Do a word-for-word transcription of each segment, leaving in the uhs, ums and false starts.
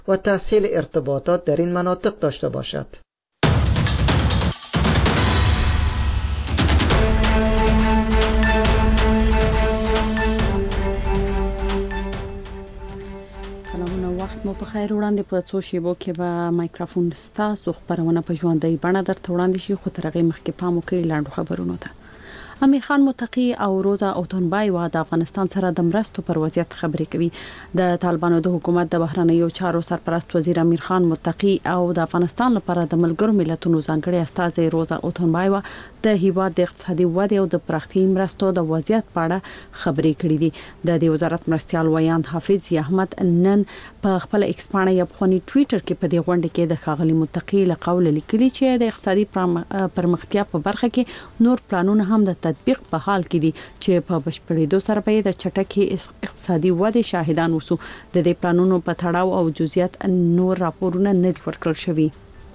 و تسهیل ارتباطات در این مناطق داشته باشد. وخت مو په خیر وړاندې په څو شیبو کې به مایکروفون ستاسو خبرونه په ژوندۍ بڼه درته وړاندې شي، خو تر هغه مخکې پام وکړئ لاندو خبرونو ته. امیر خان متقی او روزا اوتونبایوا د افغانستان سره د مرستو پر وضعیت خبرې کوي. د طالبانو د حکومت د بهرنیو چارو سرپرست وزیر امیر خان متقی او د افغانستان لپاره د ملګرو ملتونو ځانګړي استازي روزا اوتونبایوا د هیواد د اقتصادي ودې او د پراختیا مرستو د وضعیت په اړه خبرې کړې دي. د دې وزارت مرستيال ویاند حافظ احمد نن په خپل ایکس باندې یو خونی ټوئیټر کې په دې غونډه کې د خاغلی متقی له قول لیکلي چې د اقتصادي پرمختیا په برخه کې نور پلانونه هم د تطبیق په حال کې دي چې په بشپړېدو سره به د چټکې اقتصادي ودې شاهدان وسو. د دې پلانونو په تړاو او جزئیات نور راپورونه نه دي ورکړل شوي.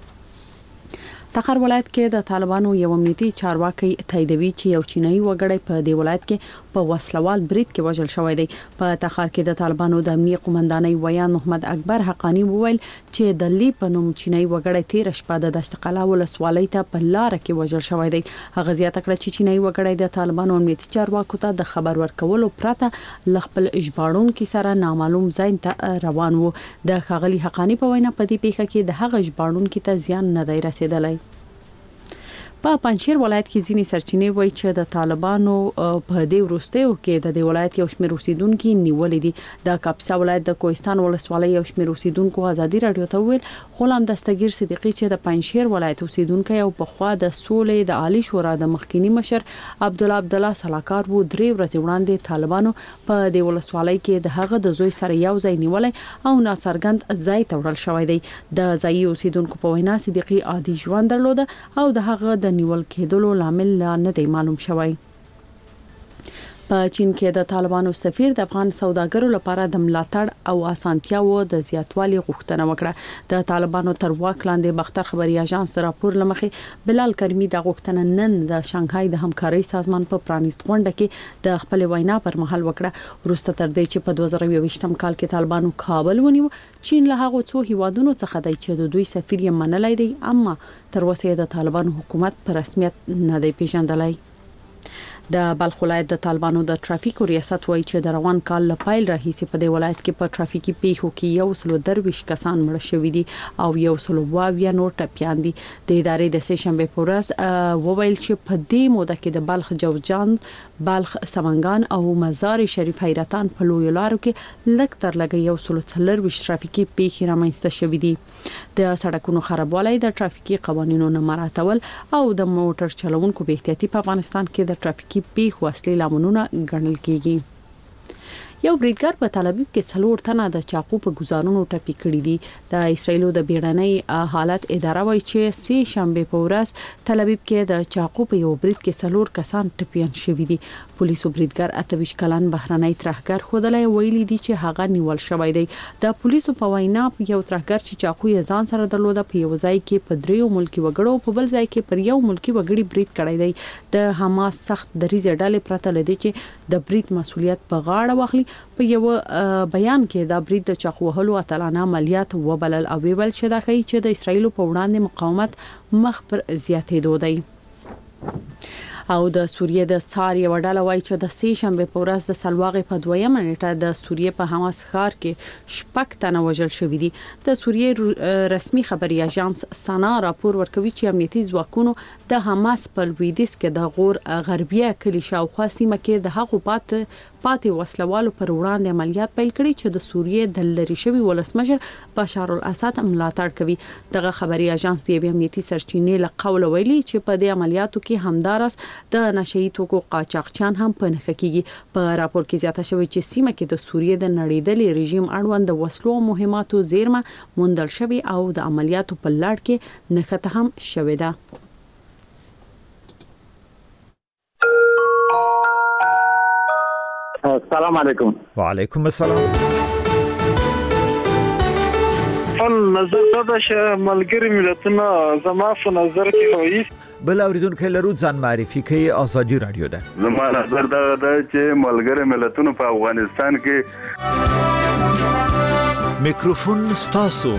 تخار ولایت کې د طالبانو یو امنیتي چارواکي تاییدوي چې یو چینایي وګړی په دې ولایت کې په وسلوال برید کې وژل شوی دی. په تخار کې د طالبانو د امنیت قومندانۍ ویان محمد اکبر حقانی وویل چې د لی په نوم چینایي وګړی تیر شپه د دشت قلعه ولسوالۍ ته په لار کې وژل شوی دی. هغه زیاته کړه چې چینایي وګړی د طالبانو امنیتي چارواکو ته د خبر ورکولو پرته ل خپل اجبارونکو سره نامعلوم ځای ته روان وو. د خاغلی حقانی په وینا په دې پیښه کې د هغه اجبارونکو ته زیان نه دی رسیدلی. په پنځیر ولایت کې ځینې سرچینې وایي چې د طالبانو په دې وروستیو کې د دې ولایت یو شمېر اوسیدونکو نیولې دي. د کاپیسا ولایت د کوهستان ولسوالۍ یو شمېر اوسیدونکو ازادي رادیو ته ویل غلام دستگیر صدیقی چې د پنځیر ولایت اوسیدونکو یو په خوا د سولې د عالی شورا د مخکینی مشر عبد الله عبد الله صلاحکار وو درې ورځې وړاندې طالبانو په دې ولسوالۍ کې د هغه د زوی سره یو ځای نیولې او ناڅرګند ځای ته وړل شوی دی. د ځایي اوسیدونکو په وینا صدیقی عادي ژوند درلود او د هغه د نیول کېدلو لامل نه دی معلوم شوی. په چین کې د طالبانو سفیر د افغان سوداګرو لپاره د ملاتړ او اسانتیاو د زیاتوالي غوښتنه وکړه. د طالبانو تر واک لاندې بختر خبري اژانس راپور لمخې بلال کریمی د غوښتنه نن د شانګهای د همکارۍ سازمان په پرانیست غونډه کې د خپل وینا پر مهال وکړه. وروسته تر دې چې په دوه زره یوویشتم کال کې طالبانو کابل ونیو، چین له هغه څو هیوادونو څخه دی چې د دوی سفیر یې منلای دی، اما تر اوسه د طالبانو حکومت په رسمیت نه دی پیژندلی. د بلخ ولایت د طالبانو د ټرافیکو ریاست وایي چې د روان کال له پیل راهیسې په دې ولایت کې په ټرافیکي پیښو کې یو سلو درویش کسان مړ شوي دي او یو سلو واویا نور ټپیان دي. د ادارې د سه شنبه په ورځ وویل چې په دې موده کې د بلخ جوزجان، بلخ سمنګان او مزار شریف حیرتان په لوی لارو کې لږ تر لږه یو سلو څلرويشت ټرافیکي پیښې رامنځته شوې دي. د سړکونو خرابوالی، د ټرافیکي قوانینو نه مراعاتول او د موټر چلوونکو بې احتیاطي په افغانستان کې د ټرافیکي پیښو اصلي لاملونه ګڼل کیږي. یو بریدګر په تل ابیب کې څلور تنه د چاقو په گزارونو ټپي کړي دي. د اسرایلو د بیړنۍ حالت اداره وایي چې سه شنبه په ورځ تل ابیب کې د چاقو په یو برید کې څلور کسان ټپيان شوي دي. پولیسو بریدګر اتویش کلن بهرنۍ ترهګر خودلای ویلي دي چې هغه نیول شوی دی. د پولیسو په وینا یو ترهګر چې چاقو یې ځان سره درلوده په یو ځای کې په دریو ملکی وګړو په بل ځای کې پر یو ملکی وګړي برید کړی دی. د حماس سخت دریځ ډلې پرته لدی چې د برید مسولیت په غاړه واخلي. په یو بیان کې دا برید د چاقو وهلو اتلانه عملیات وبلل او ویل چې دا کوي چې د اسرایلو په وړاندې مقاومت مخ پر زیاتېدو دی. او د سوریې د څار یو ډله وایي چې د سه شنبه په ورځ د سلواغې په دویمه نیټه د سوریې په حماس ښار کې شپږ تنه وژل شوي دي. د سوریې رسمي خبري اژانس سنا راپور ورکوي چې امنیتي ځواکونو د حماس په لویدیځ کې د غور غربیه کلی شاوخوا سیمه کې د هغو پات پاتې وسلوالو پر وړاندې عملیات پیل کړي چې د سوریې د لری شوی ولسمشر بشار الاسد ملاتړ کوي. دغه خبري اژانس د امنیتي سرچینې له قوله ویلي چې په دې عملیاتو کې همدارس د نشئی توکو قاچاقچیان هم په نښه کیږي. په راپور کې زیاته شوی چې سیمه کې د سوریې د نړیدلې رژیم اړوند د وسلو مهماتو زیرمه موندل شوی او د عملیاتو په لړ کې نښته هم شوې ده. السلام علیکم. وعلیکم السلام. اول نظر دا ده چې ملګری ملتونه زما په نظر کې وایي بل اوریدونکو لرو ځان معرفي کوي ازادي رادیو ده. زما نظر دا ده چې ملګری ملتونه په افغانستان کې میکروفون ستاسو.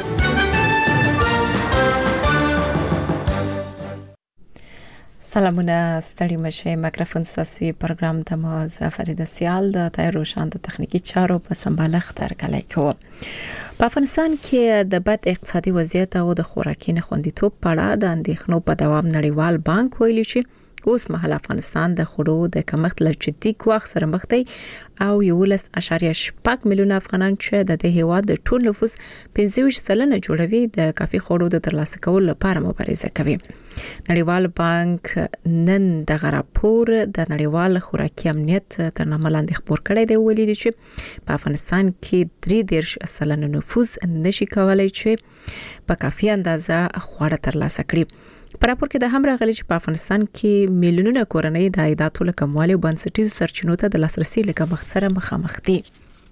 سلامونه ستړي مشه. میکروفون ستاسو پروګرام د موزه فرید سیال د تای روشان د تخنیکی چارو په سمبالښت تر کله کوي. په افغانستان کې د بد اقتصادي وضعیت او د خوراکي خوندیتوب په اړه د اندېښنو په دوام نړیوال بانک ویلي چې اوس مهال افغانستان د خوړو د کمښت له جدي ګواښ سره مخ دی او یولس اعشاریه شپږ میلیونه افغانان چې د دې هیواد د ټول نفوس پنځه ویشت سلنه جوړوي د کافي خوړو د ترلاسه کولو لپاره مبارزه کوي. نړیوال بانک نن د راپور د نړیوال خوراکي امنیت تر نامه لاندې خبر کړی دی، ویلي دی چې په افغانستان کې درې دېرش سلنه نفوس نشي کولای چې په کافي اندازه خواړه ترلاسه کړي. په راپور کې د هم راغلي چې په افغانستان کې میلیونونه کورنۍ د عایداتو له کموالي او بنسټیزو سرچینو ته د لاسرسي له کمښت سره مخامخ دي.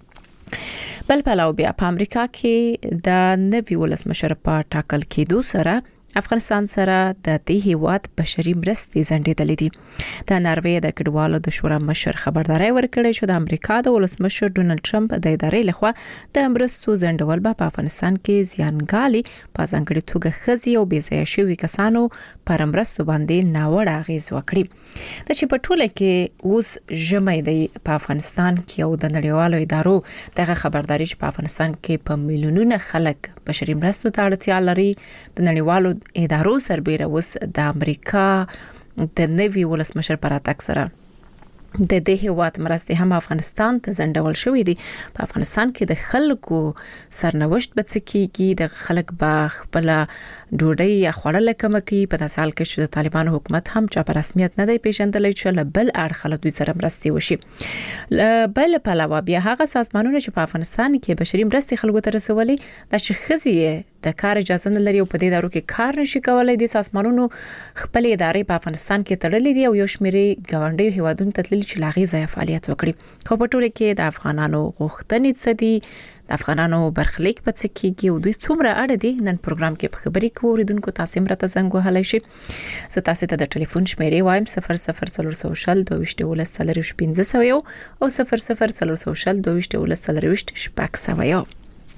بل پلاو بیا په امریکا کې د نوي ولسمشر په ټاکل کېدو سره افغانستان سره د دې هیواد بشري مرستې ځنډېدلې دي. د ناروې د کډوالو د شورا مشر خبرداري ورکړې چې د امریکا د ولسمشر ډونلډ ټرمپ د ادارې لخوا د مرستو ځنډول به په افغانستان کې زیانګالي په ځانګړي توګه خزي او بې ځایه شوي کسانو پر مرستو باندې ناوړه اغیز وکړي. د چې په ټوله کې اوس ژمي دی په افغانستان کې او د نړیوالو ادارو دغه خبرداري چې په افغانستان کې په میلیونونو خلک بشري مرستو ته اړتیا لري. د نړیوالو ادارو سربېره اوس د امریکا د نوي ولسمشر پر اتاک سره د دې هیواد مرستې هم افغانستان ته ځنډول شوې دي. په افغانستان کې د خلکو سرنوشت به څه کیږي، د خلک به خپل ډوډۍ یا خوړل کم کوي. په داسې حال کې چې د طالبانو حکومت هم چا په رسمیت نه دی پیژندلی چې له بل اړخه دوی سره مرستې وشي. بل پلوه بیا هغه سازمانونه چې په افغانستان کې بشري مرستې خلکو ته رسولي د شخصي د کار اجازه نه لري او په دې ادارو کې کار نشي کولای. د سازمانونو خپل ادارې په افغانستان کې تړلې دي او یو شمېر ګاونډي هیوادونو ته تللي چې لاغي ځای فعالیت وکړي. خو په ټوله کې د افغانانو غوښتنې څه دي، د افغانانو برخلیک په څه کېږي او دوی څومره اړ دي، نن پروګرام کې په خبرې کوو. اوریدونکو تاسو مرته زنګ وهلی شي. زه تاسو ته د ټلیفون شمیرې وایم صفر صفر څلور سوه شل دوه ویشت ولس څلور ویشت پنځه سوه یو او صفر صفر څلور سوه شل دوه ویشت ولس څلور ویشت شپږ سوه یو.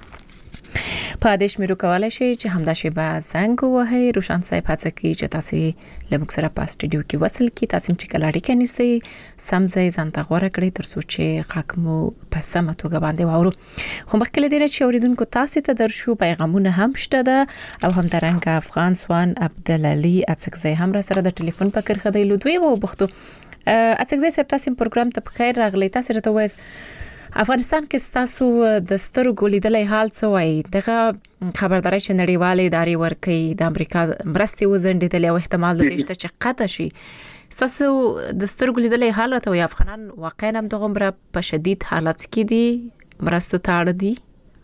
په دې شمیرو کولای شي چې همدا شی به زنګ وهي. روشان صاحب هڅه کوي چې تاسو له موږ سره په سټوډیو کې وصل کی. تاسو چې کلاړی کني سي سمځي ځان ته غوړه کړی تر څو چې حکمو په سمه توګه باندې واورو. خو مخکې دې چې اوریدونکو تاسو ته درشو پیغامونه هم شته ده او هم درنګ افغان سوان عبدالعلی اڅکزی هم را سره د ټلیفون په کرخه دی لودوی وو بختو. اڅکزی صاحب تاسو پروګرام ته په خیر راغلی. تاسو راته وایي افغانستان کې تاسو د سترګو لیدلې حال څه وایي؟ دغه خبرداري چې نړیوالې ادارې ورکړي د امریکا مرستې وزنډېدلې او احتمال د دې چې قطع شي. تاسو د سترګو لیدلې حال راته وایي افغانان واقعا هم دغه مر په شدید حالت کې دي، مرستو ته اړ دي؟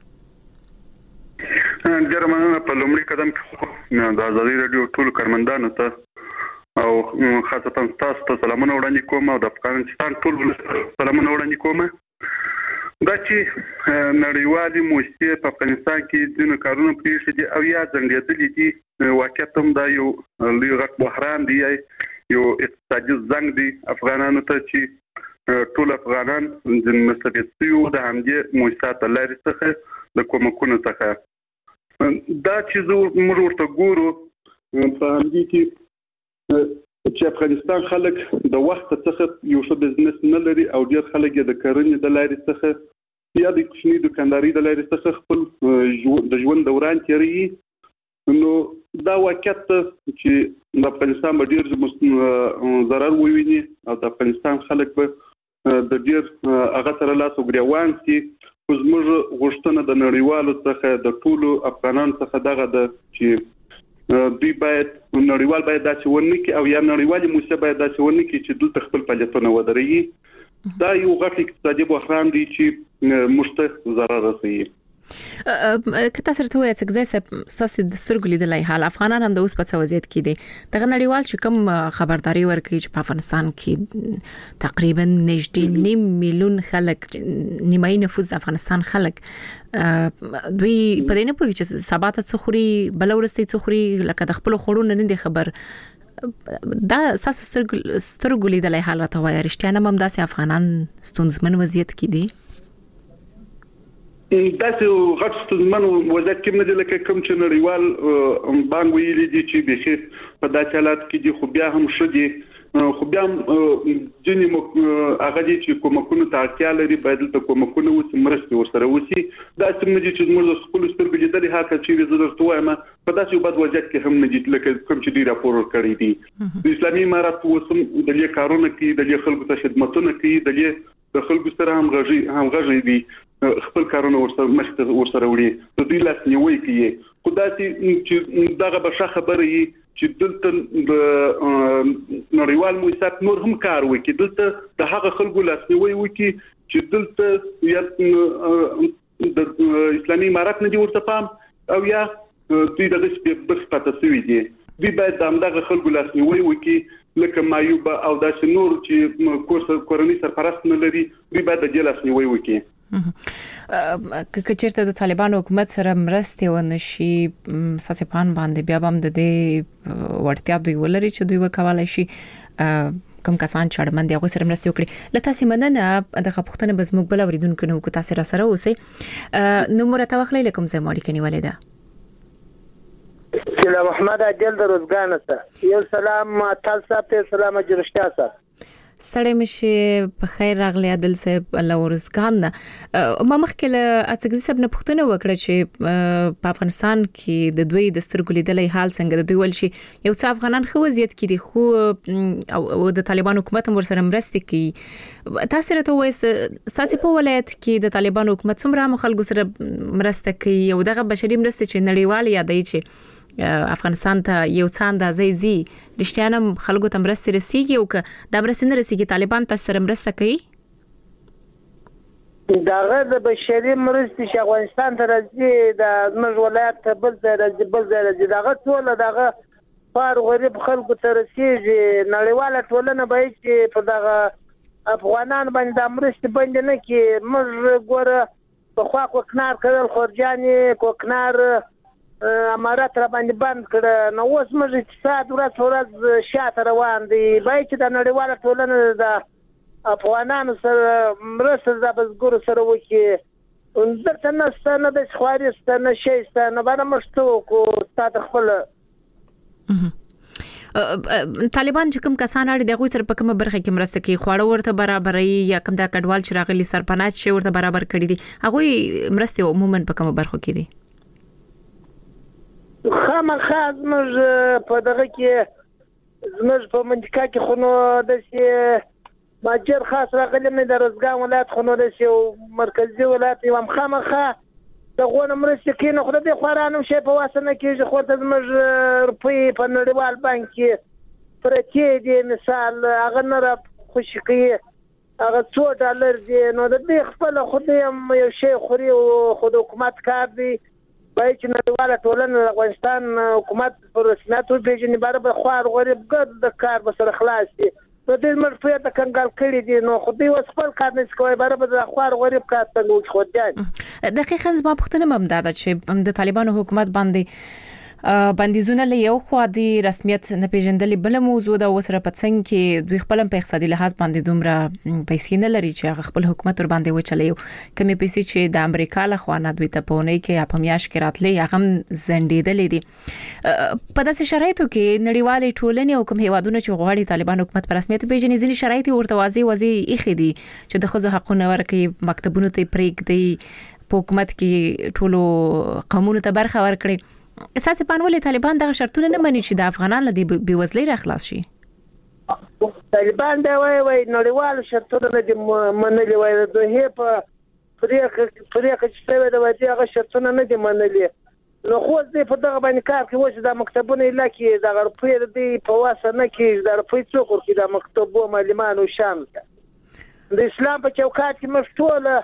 جرمنه په لومړي قدم کې د ازادي رادیو ټول کارمندانو ته او خاصه تاسو ته سلامونه وړاندې کوم او د افغانستان ټول سلامونه وړاندې کوم. دا چې نړیوالې موسسې په افغانستان کې ځینې کارونه پېښ دي او یا ځنډېدلي دي، واقعیت هم دا یو لوی غټ بحران دی، یو اقتصادي زنګ دی افغانانو ته چې ټول افغانان د مستفید شوي د همدې موسساتو لارې څخه د کومکونو څخه. دا چې موږ ورته ګورو په همدې کې چې افغانستان خلک د وخت څخه یو څه بزنس نه لري او ډیر خلک د کرنې د لارې څخه یا د کوچني دکانداري د لارې څخه خپل د ژوند دوران تیروي. نو دا واقعیت چې د افغانستان به ډیر ضرر وویني او د افغانستان خلک به د ډیر هغه سره لاس وګریوان شي. خو زموږ غوښتنه د نړیوالو څخه د ټولو افغانانو څخه دغه ده چې دوی باید نړیوال باید داسې ونه کړي او یا نړیوالې موسسې باید داسې ونه کړي چې دلته خپل فعالیتونه ودرېږي. دا یو غټ اقتصادي بحران دی چې موږ ته ضرر رسوي. کته سره ته وایې چې ځکه ساسي د سترګو لیدلای حال افغانان هم د اوس په څه وضعیت کې دي دغه نړیوال چې کوم خبرداري ورکړي چې په افغانستان کې تقریبا نږدې نیم میلیون خلک نیمایي نفوس د افغانستان خلک دوی په دې نه پوهیږي چې سبا ته څه خوري بل ورستي څه خوري لکه د خپل خورونو نه دي خبر دا ساسو سترګو سترګو لیدلای حال راته وایي رښتیا نه هم داسې افغانان ستونزمن وضعیت کې دي داسې غټ ستونزمن وضعیت کې نه دي لکه کوم چې نړیوال بانک ویلي دي چې بخیر په داسې حالات کې دي خو بیا هم ښه دي خو بیا هم ځینې هغه دي چې کومکونو ته اړتیا لري باید دلته کومکونه وشي مرستې ورسره وشي داسې نه دي چې زموږ د خپلو سترګو لیدلې هغه چې زه درته وایم په داسې بد وضعیت کې هم نه دي لکه کوم چې دوی راپور ورکړی دي د اسلامي امارت اوس هم د دې کارونه کوي د دې خلکو ته خدمتونه کوي د دې د خلکو سره همغږي همغږي دي خپل کارونه ورسره مخته ورسره وړي د دوی لاس نیوي کوي خو داسې چې دغه بشه خبره یي چې دلته د نړیوال موسسات نور هم کار وکړي دلته د هغه خلکو لاسنیوي وکړي چې دلته یا د اسلامي امارت نه دی ورته پام او یا دوی دغه سپیبس پاتې شوی دي دوی باید دغه خلکو لاسنیوي وکړي لکه مایوب او داسې نور چې کورس کورنۍ سرپرست نه لري دوی باید د لاسنیوي وکړي که چیرته د طالبانو حکومت سره مرستې ونشي ساسپان باندې بیا هم د دې ورتیا دوی ولري چې دوی وکولای شي کوم کسان چې اړمن دي هغه سره مرسته وکړي لته سیمنه د خپختنه بزموږ بل اوریدونکو نو کو تاسو را سره اوسئ نو مرته وخلې لکم زه ماړی کني ولیدا سلام محمد اجل د روزګان سره یو سلام تاسو ته سلام جرشتیا سره ستړی مشه په خیر راغلی عادل صاحب الله ورزګان ما مخکې له اڅګزي صاحب نه پوښتنه وکړه چې په افغانستان کې د دوی د سترګو لیدلې حال څنګه د دوی ول شي یو څه افغانان خو وضعیت کې دي خو او د طالبان حکومت هم ورسره مرسته کوي تاسو راته وایي تاسو په ولایت کې د طالبان حکومت څومره خلکو سره مرسته کوي او دغه بشري مرسته چې نړیوال یادای چې افغانستان ته یو څه اندازې زی رښتیا نه خلکو ته مرسته رسیږي او که دا مرسته نه رسیږي طالبان تاسو سره مرسته کوي داغه د بشري مرستې چې افغانستان ته راځي د زموږ ولایت ته بل ځای راځي بل ځای راځي داغه ټول داغه فار غریب خلکو ته رسیږي نړیواله ټولنه به چې په دغه افغانان باندې د مرستې باندې نه کې موږ ګوره په خوا کوکنار کړل خورجانې کوکنار امارات را باندې بند کړه نو اوس موږ اقتصاد ورځ ورځ شاته روان دي باید چې د نړیواله ټولنه د افغانانو سره مرسته د بزګرو سره وکړي درته نه نه د خواري ست نه شي ست نه باندې مشتو کو تاسو خپل طالبان چې کوم کسان اړ دغه سره په کومه برخه کې مرسته کوي خواړه ورته برابرې یا کوم د کډوال چې راغلي سرپناه چې ورته برابر کړي دي هغه مرسته عموما په کومه برخه کې دي خامخا زموږ په دغه کې زموږ په منطقه کې خو نو د ماجر خاص راغلی مې د روزګان ولایت خو نو د مرکزی ولایت یو خامخا د غوونه مرستې کې نو خو د خوارانو شي په واسنه کې خو د زموږ روپی په نړیوال بانک کې پرې دي مثال هغه نه را خوشی کوي هغه څو ډالر دي نو د دې خپل خو دې یو شی خوري او خود حکومت کار دی باید چې نړیواله ټولنه د افغانستان حکومت پر رسمیت وپېژني برابر خوار غریب ګډ د کار به سره خلاص شي نو دوی مړ ته کنګال کړي دي نو خو دوی اوس خپل کار نه کوي برابر د خوار غریب کار څنګه وکړي دقیقاً زما پوښتنه هم دا ده چې د طالبانو حکومت باندې بندیزونه له یو خوا د رسمیت نه پیژندلې بل موضوع د وسره پڅنګ کې دوی خپل په اقتصادي لحاظ باندې دومره پیسې نه لري چې هغه خپل حکومت ور باندې وچلې کمې پیسې چې د امریکا له خوا نه دوی ته پونه کې په میاش کې راتلې هغه زندیدلې دي په داسې شرایطو کې نړیوالې ټولنې او کوم هیوادونه چې غواړي طالبان حکومت په رسمیت پیژني ځینې شرایط ورته واضح واضح اخی دي چې د خزو حقونه ورکړي مکتبونو ته پریک دی په حکومت کې ټولو قانونو ته برخه ورکړي اساس پانولې طالبان دغه شرطونه نه مني چې د افغانانو د بیوزلۍ را خلاص شي طالبان دا وایي وایي نړیوال شرطونه نه دي منلي وایي د دوی په پریکه پریکه چې څه د وایي هغه شرطونه نه دي منلي نو خو دې په دغه باندې کار کوي چې د مکتبونو علاقې د غرفې دی په واسه نه کې د غرفې څوک کې د مکتبو معلمانو شامل د اسلام په چوکاټ کې مشټوله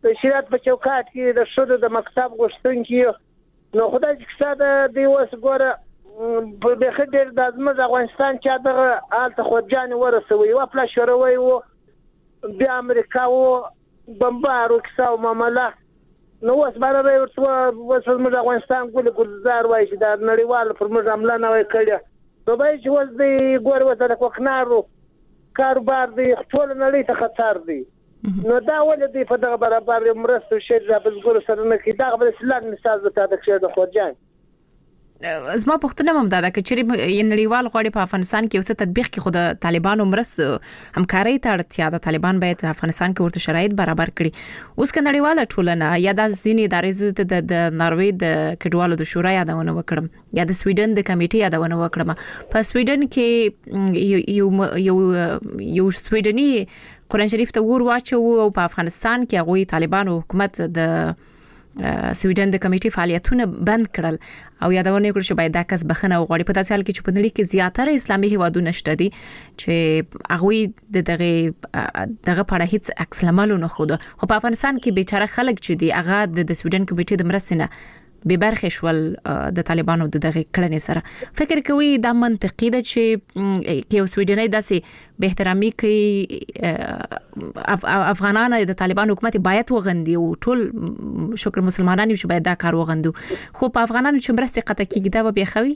د شریعت په چوکاټ کې د شودو د مکتب غوښتونکي نو خدای چې څه د اوس ګوره په بخیر ډېر د زموږ افغانستان چې دغه آلته خودجان ورسوي او پلا شوروي وو بیا امریکا وو بمبار وکړو معاملہ نو اوس باندې ورته اوس موږ افغانستان ګل ګلزار وایي چې د نړیوال پر موږ حمله نه وای کړی نو به چې اوس د ګور وته د کوکنارو کاروبار دی ټول نړۍ ته خطر دی نو دا ولې دی په دغه برابر مرستو شي د بزګر سره نه کې دا بل اسلام مثال د تاریخ د خورجان زما پښتنه هم دا ده چې نړیوال غوړي په افغانستان کې اوسه تطبیق کې خود طالبانو مرستو همکاري ته اړتیا ده طالبان باید افغانستان کې ورته شرایط برابر کړي اوس که نړیواله ټولنه یا د ځینې ادارې د ناروې د کډوالو د شورا یادونه وکړم یا د سویډن د کمیټې یادونه وکړم په سویډن کې یو یو یو سویډني قرآن شریف ته ور واچو او په افغانستان کې هغه طالبانو حکومت د سویډن د کمیټې فعالیتونه بند کړل او یادونه کړل چې باید دا کس بخنه وغوړي په داسې حال کې چې په نړۍ کې زیاتره اسلامي هیوادونه شته دي چې هغه د دغه دغه په اړه هیڅ عکس العمل نه خو خو په افغانستان کې بیچاره خلک چې دي هغه د سویډن کمیټې د مرستې نه به برخه شول د طالبانو د دغه کړنې سره فکر کوي دا منطقي ده چې یو سویډنۍ داسې به احترامي کوي افغانان د طالبانو حکومت باید وغندي او ټول شکر مسلمانانو چې باید دا کار وغندو خو په افغانانو چې مرسته قطع کیږي دا به خوي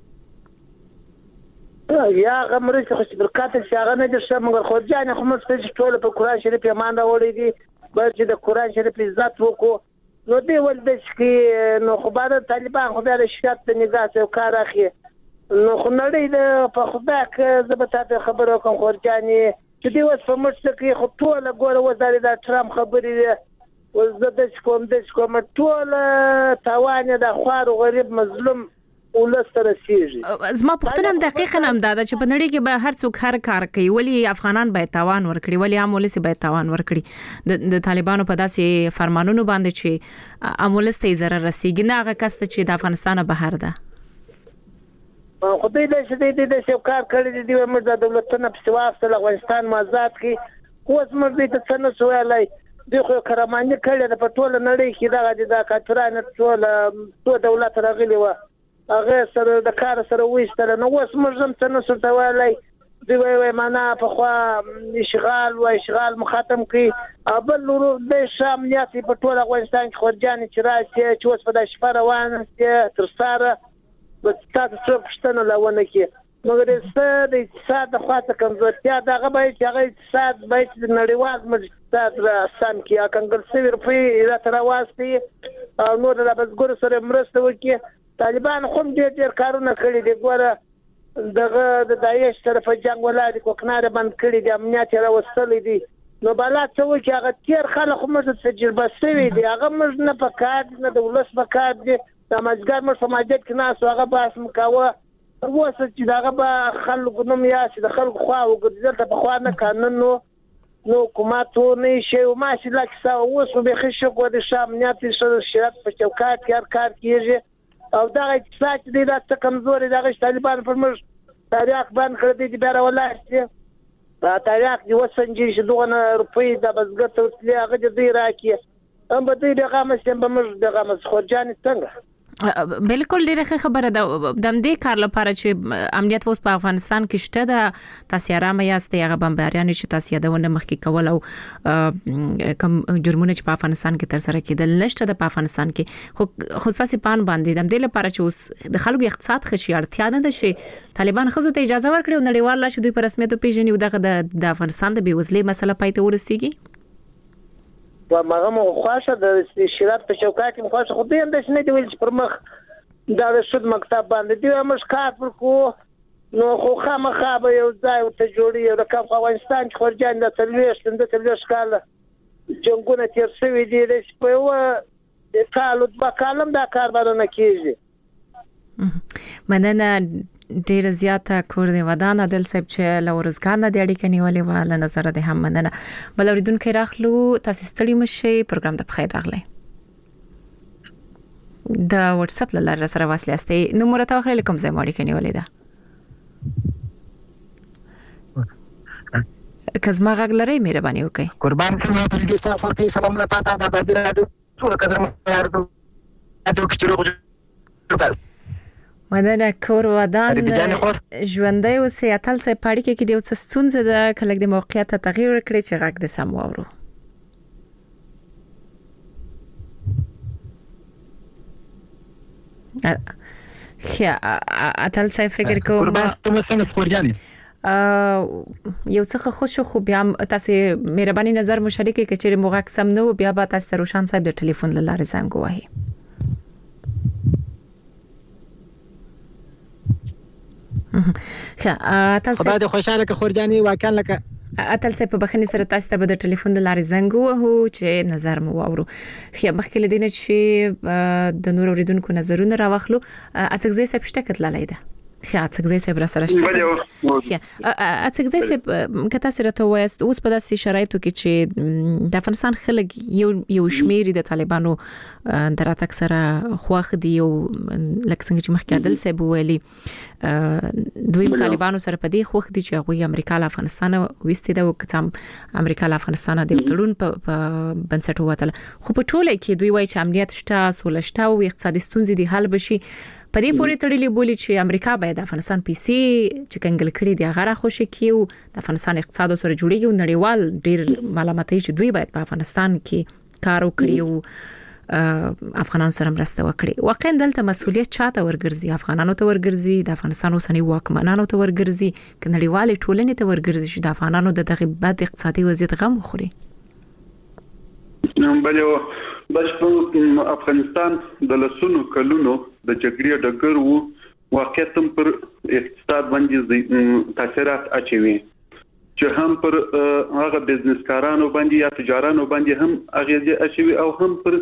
یا غمرې چې برکات چې هغه نه درشه مګر خو ځان خو مست ټول په قرآن شریف ایمان راوړي دي چې د قرآن شریف عزت وکړو نو دی ول د چې نو خو بعد طالبان خو د شریعت په نگاه سره کار اخی نو خو نړۍ د په خدا کې زبته خبرو کوم خورجاني چې دی اوس په مشته کې خو ټول ګوره وزارت د ټرمپ خبرې وزد کوم د کوم ټول تاوان د خوار غریب مظلوم ولستر سیږي زما پښتنه هم دقیقاً هم دا چې په نړۍ کې به هر څوک هر کار کوي ولی افغانان باید تاوان ورکړي ولی عامولس باید تاوان ورکړي د طالبانو په داسې فرمانونو باندې چې عامولس ته ضرر رسیږي نه هغه کس چې د افغانستان بهر ده خدای دې دې دې څو کار کړی دی موږ د دولتونو په سیاست د افغانستان مازاد کې اوس موږ دې ته څنګه سوالای د خو کرمانه کړی د پټول نړۍ کې دا د کاترانه ټول ټول دولت راغلی و هغه سره د کار سره وېستل نو اوس موږ هم څنګه سره وایي دی وای معنا په خوا اشغال و اشغال مخاطم کی ابل نور د شامنیت په ټول افغانستان کې خورجان چې راځي چې اوس په د شپه روان چې تر سره په تاسو څه پښتنه لونه کې مګر څه د اقتصاد د خاطر کمزورتیا دغه به چې هغه اقتصاد به د نړیوال مجلس را سم کې کنګل سوي په را تراوستي او نور د بزګر سره مرسته وکړي طالبان خو ډېر ډېر کارونه کړی دي ګوره دغه د داعش طرف جنگ ولادي کوکناره بند کړی دي امنیت راوستل دي نو بالا څه وکي هغه تیر خلک موږ تجربه سوي دي هغه موږ نه پکاد نه د ولس پکاد دي د مجګر مر سماجت کې ناس هغه باس مکاوه واسه چې دغه به خلک نوم یا چې د خلک خوا وګرځل ته په خوا نه قانون نو نو کوماتو نه شي او ماشي لکه اوس به خښه کو د شامنیت شریعت په چوکاټ کې کار کیږي او دا اقتصاد دې د څه کمزوري دغه طالبان پر موږ تاریخ باندې کړی دي بیا ولای دا تاریخ دی وسنجي چې دوه روپۍ د بزګر ته وسلې هغه دې راکې هم به دې دغه مې به موږ دغه مې خورجان څنګه بالکل ډیره خبره ده د دې کار لپاره چې امنیت اوس په افغانستان کې شته د تاسو آرام یاست هغه بمباریان چې تاسو یادونه مخکې کول او کوم جرمونه چې په افغانستان کې تر سره کېدل نشته د افغانستان کې خو خو تاسو پان باندې د دې لپاره چې اوس د خلکو اقتصاد خشي اړتیا نه ده چې طالبان خزو ته اجازه ورکړي او نړیوال لا چې دوی په رسمیت پیژني او دغه د افغانستان د بیوزلۍ مسله پای ته ورسیږي و مغه مو خواشه د شریعت په چوکاټ کې خواشه خو دې انداز نه دی ویل چې پر مخ دا د شود مکتب باندې دی مش کار پر کو نو خو خامخا به یو ځای ته جوړي د کاف افغانستان چې خورجان د تلويش د تلويش کال جنگونه تیر شوی دی د په و د کالو د کالم دا کار باندې کیږي مننه ډیر زیاته کور دی ودان عادل صاحب چې لورزګان د اړیکې نیولې و له نظر ده هم مننه بل اوریدونکو راخلو تاسو ستړي مشي پروګرام ته بخیر راغلی د واتس اپ لاره سره واسلې استي نو مرته خلک کوم ځای مړی کني ولې ده کزما غږ لري مهرباني وکړئ. قربان شم په دې سفر کې سلام نه پاتہ د دې راډیو ټول قدم راډیو اته کچرو مدنه کور ودان ژوندۍ اوسې اتل سه پاړی کې د یو څه ستونزه ده کله د موقعیت تغییر کړی چې غږ د سم واورو. خیا اتل سه فکر کوم قربان ته څنګه سپورجاني یو څه خوشو خو بیا تاسو مهرباني نظر مشارکه کې چې موږ سم نو بیا به تاسو روشن صاحب د ټلیفون لاره زنګ وایي. خا اتل خدای دې خوشاله کې خورجاني واکان لکه اتل سه په بخنی سره تاسو ته به د ټلیفون د لارې زنګ وهو چې نظر مو واورو. خیا مخکې لدینه چې د نور اوریدونکو نظرونه راوخلو اڅګزې سه پښته کتللای ده. خیا اڅګزې سه بر سره شته. خیا اڅګزې سه کته سره ته وایست اوس په داسې شرایطو کې چې د افغانستان خلک یو یو شمیرې د طالبانو درات اکثره خواخ دی یو لکه څنګه چې مخکې عادل صاحب ویلي دوی طالبانو سره په دې خوخ دي چې هغه امریکا له افغانستان وستي دا وکړم امریکا له افغانستان د تړون په بنسټ وته خو په ټوله کې دوی وایي چې امنیت شته سولې شته او اقتصادي ستونزې دي حل بشي په دې پورې تړلې بولی چې امریکا باید د افغانستان پیسې چې کنګل کړي دي هغه راخوشي کیو د افغانستان اقتصاد سره جوړیږي او نړیوال ډیر معلوماتي چې دوی باید په افغانستان کې کار وکړي او افغانانو سره مرسته وکړي. واقعا دلته مسؤلیت چاته ورګرځي؟ افغانانو ته ورګرځي، د افغانستان اوسنی واکمنانو ته ورګرځي، کنړیوالې ټولنې ته ورګرځي چې د افغانانو د دغه بد اقتصادي وضعیت غم وخوري. بلو بشپړ افغانستان د لسونو کلونو د جګړې ډګر وو واقعیت پر اقتصاد باندې تاثیرات اچوي چې هم پر هغه بزنس کارانو باندې یا تجارانو باندې هم اغیزه اچوي او هم پر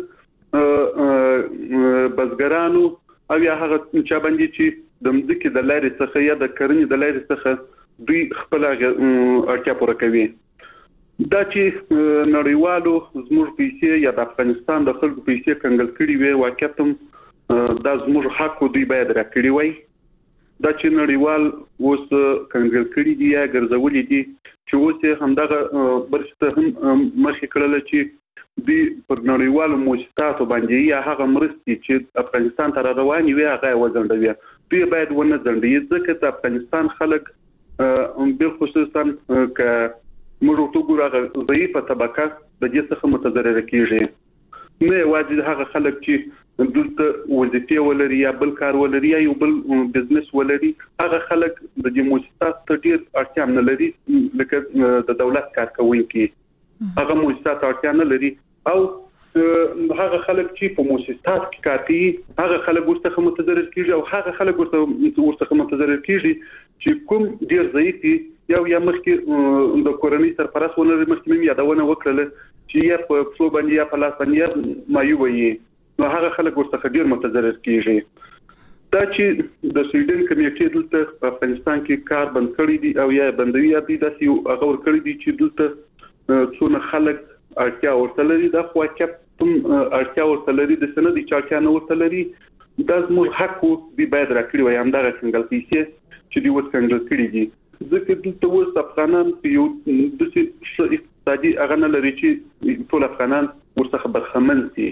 بزګرانو او یا هغه چې باندې چې د مځکې د لارې څخه یا د کرنې د لارې څخه دوی خپل اړتیا پوره کوي. دا چې نړیوالو زموږ پیسې یا د افغانستان د خلکو پیسې کنګل کړي وي واقعیت دا زموږ حق دوی باید راکړي وي. دا چې نړیوال اوس کنګل کړي دي یا ګرځولې دي چې اوس همدغه برسته هم مخې کړل چې دوی پر نړیوالو موسساتو باندې یا هغه مرستي چې افغانستان ته رواني وي هغه وزندوي دوی باید ونه ځندي ځکه چې افغانستان خلک بل خصوصا ک موږ ټول ګورغه ضعیفه طبقه د دې څخه متضرر کیږي. نه واجب هغه خلک چې دلته وظیفه ولري یا بل کار ولري یا یو بل بزنس ولري هغه خلک د دې موسسات ته ډیر اړتیا نه لري لکه د دولت کارکونکي هغه موسسات اړتیا نه لري او هغه خلک چې په موسسات کې کار کوي هغه خلک ورته متضرر کیږي او هغه خلک ورته ورته متضرر کیږي چې کوم ډیر ضعیف یو یا مخکې د کورنۍ سرپرست ولري مخکې مې یادونه وکړله چې یا په څو باندې یا په لاس باندې مایو وي نو هغه خلک ورته ډیر متضرر کیږي. دا چې د سویډن کمیټې دلته په افغانستان کې کار بند کړی دي او یا بندوي یا دي داسې هغه ور کړی دي چې دلته څونه خلک اړتیا ورته لري دا خو چې اړتیا ورته لري د سند چې اړتیا نه ورته لري دا زموږ حق دی باید راکړي وي همدغه څنګه پیسې چې دی وڅ څنګه کړی دي ځکه دلته اوس افغانان په یو د اقتصادي هغه نه لري چې ټول افغانان ورڅخه برخمن دي.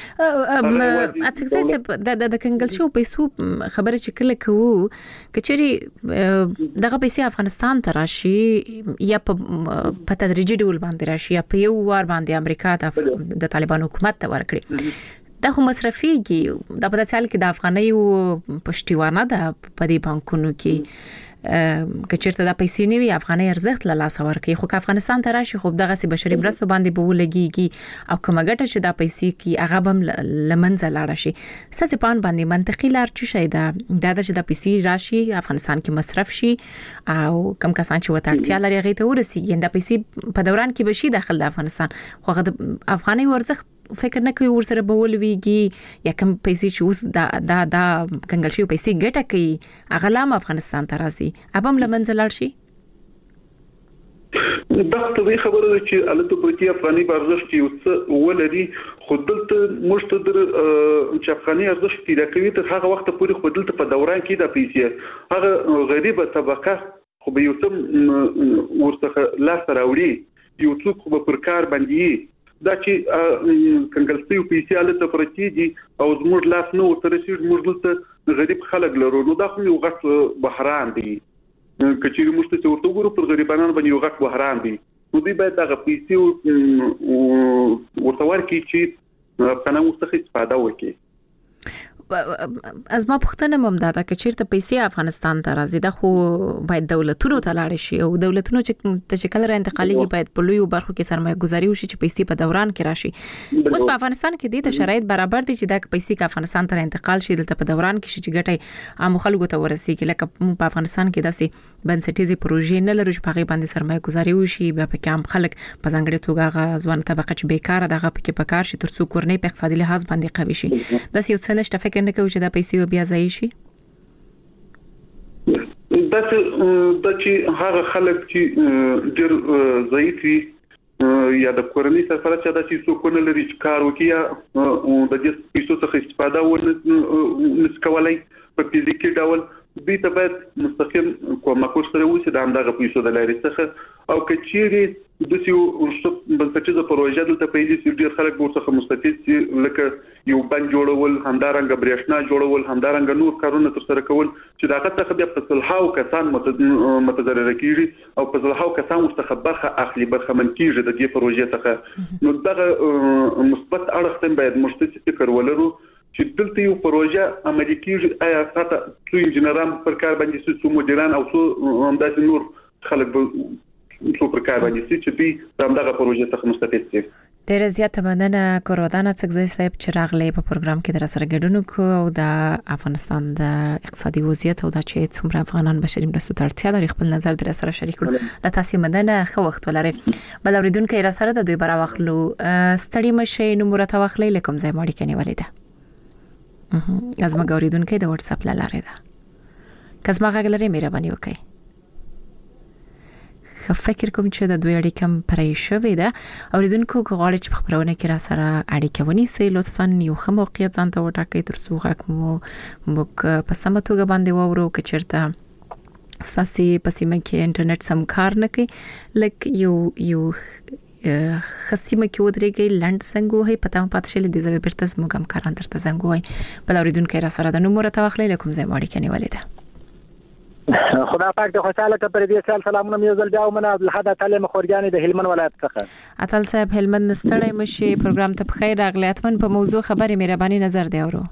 اڅکزې د د کنګل شو پیسو خبره چې کله کوو کچري دغه پیسې افغانستان ته راشي یا په تدریجي ډول باندې راشي یا په یو وار باندې امریکا د طالبان حکومت ته ورکړي دا خو مصرفيږي دا په داسې حال کې د افغانۍ پښتیوانه ده په دې بانکونو کې کچرته د پیسې نیوي افغاني ارزښت له لاس ورکړي خو که افغانستان ته راشي خو دغه سي بشري مرستو باندې به ولګيږي او کومه ګټه چې د پیسې کې هغه بم لمنځه لاړ شي ساسي پان باندې منطقي لار چی شي دا د چې د پیسې راشي افغانستان کې مصرف شي او کم کسان چې وته اړتیا لري هغه ته ورسیږي د پیسې په دوران کې بشي داخل د افغانستان خو هغه د افغاني ارزښت فکر نه کوي ورسره به ولويږي یا کوم پیسې چې اوس دا دا دا کنګل شي پیسې ګټه کوي هغه لام افغانستان ته راځي ابم لمنځه لاړ شي. دا ته خبره ده چې الته پرتی افغاني ارزښت یو څه ولري خو دلته مشتدر چې افغاني ارزښت پیدا کوي تر هغه وخت پورې خو دلته په دوران کې د پیسې هغه غریبه طبقه خو به یو څه ورڅخه لاس راوړي یو څوک به پر کار باندې دا چې کنګلستي او پیسې الته پرتی دي او زموږ لاس نو ترشي موږ دلته غریب خلک لرو نو دا خو یو غټ بحران دی کچېرې موږ ته ورته وګورو پر غریبانو باندې یو غټ بحران دی نو دوی باید هغه پیسې ورته ورکړي چې قانون څخه استفاده وکړي. از ما پختنه مم دا چې چیرته پیسې افغانستان ته راځي دا خو باید دولتونو ته لاړ شي او دولتونو چې تشکل را انتقالي باید په لوی برخو کې سرمایه گذاري وشي چې پیسې په دوران کې راشي. اوس په افغانستان کې د شرایط برابر دي چې دا پیسې کې افغانستان ته انتقال شي دلته په دوران کې شي چې ګټي عام خلکو ته ورسیږي لکه په افغانستان کې داسې بنسټیزي پروژې نه لري چې په غي باندې سرمایه گذاري وشي بیا په کم خلک په ځانګړي توګه ځوان طبقه چې بیکاره دغه پکې پکار شي ترڅو کورنۍ په اقتصادي لحاظ باندې قوي شي. دا یو څه نشته فکر نه کوي چې دا پیسې بیا ځای شي. دا چې هغه خلک چې ډېر ضعیف وي یا د کورنۍ سره چې دا چې څوک نه لري چې کار وکړي او د دې پیسو څخه استفاده ونه کولای په فزیکي ډول دوی ته باید مستقیم کومک سره وشي د همدغه پیسو د لارې څخه او کچېري د سیو بنسټیزه پروژه دلته پیلې چې ډېر خلک ورڅخه مستفید شي لکه یو بند جوړول همدارنګه برېښنا جوړول همدارنګه نور کارونه تر سره کول چې داغه څخه بیا په صلحاو کسان متضرر کیږي او په صلحاو کسان ورڅخه برخه اخلي برخه من کیږي د دې پروژې څخه نو دغه مثبت اړخ باید مشترک فکر ولرو چې دلته یو پروژه عملي کیږي آیا تاسو څو انجنیران پر کار باندې څو مدیران او څو همداسې نور خلک څو پر کار باندې چې دوی همدغه پروژه څخه مستفید شي. ډېر زیاته مننه کورودانه څنګه صاحب چې راغلی په پروګرام کې در سره ګډون کوو او د افغانستان د اقتصادي وضعیت او د چې څومره افغانان بشري مرستو ته اړتیا لري خپل نظر در سره شریک کړو. د تاسو مننه خو وخت ولري. بل اوریدونکو را سره د دوی برا واخلو ستړي مشي نو مرته واخلي لکم ځای ماړي کني ولیده. از ما اوریدونکو د واتس اپ لاره ده. کزما غږلري مهرباني وکړئ. فکر کوم چې د دوی اړیکه پرې شوې ده اوریدونکو غواړي چې خبرونه کې را سره اړیکه ونیسي لطفاً یو خمو موقعیت ځان ته وټاکئ ترڅو غوږ مو په سمه توګه باندې وورو که چېرته ستاسو په سیمه کې انټرنیټ سم کار نه کوي لکه یو یو خصيمه کې ودرېږي لند څنګه وای پته مې پاتې شلې د زوی برته زموږ هم کاران درته څنګه وای بل اوریدونکو را سره د نومره توخلې لکم زې ماړي کني ولیده. خدا پاک د خوشاله کبر دې سال سلامونه مې زل بیا ومنه عبدالحد تعلیم خورجاني د هلمند ولایت څخه. اتل صاحب هلمند ستړی مشي پروګرام ته بخیر راغلی اتمن په موضوع خبرې مهرباني نظر دی اورو.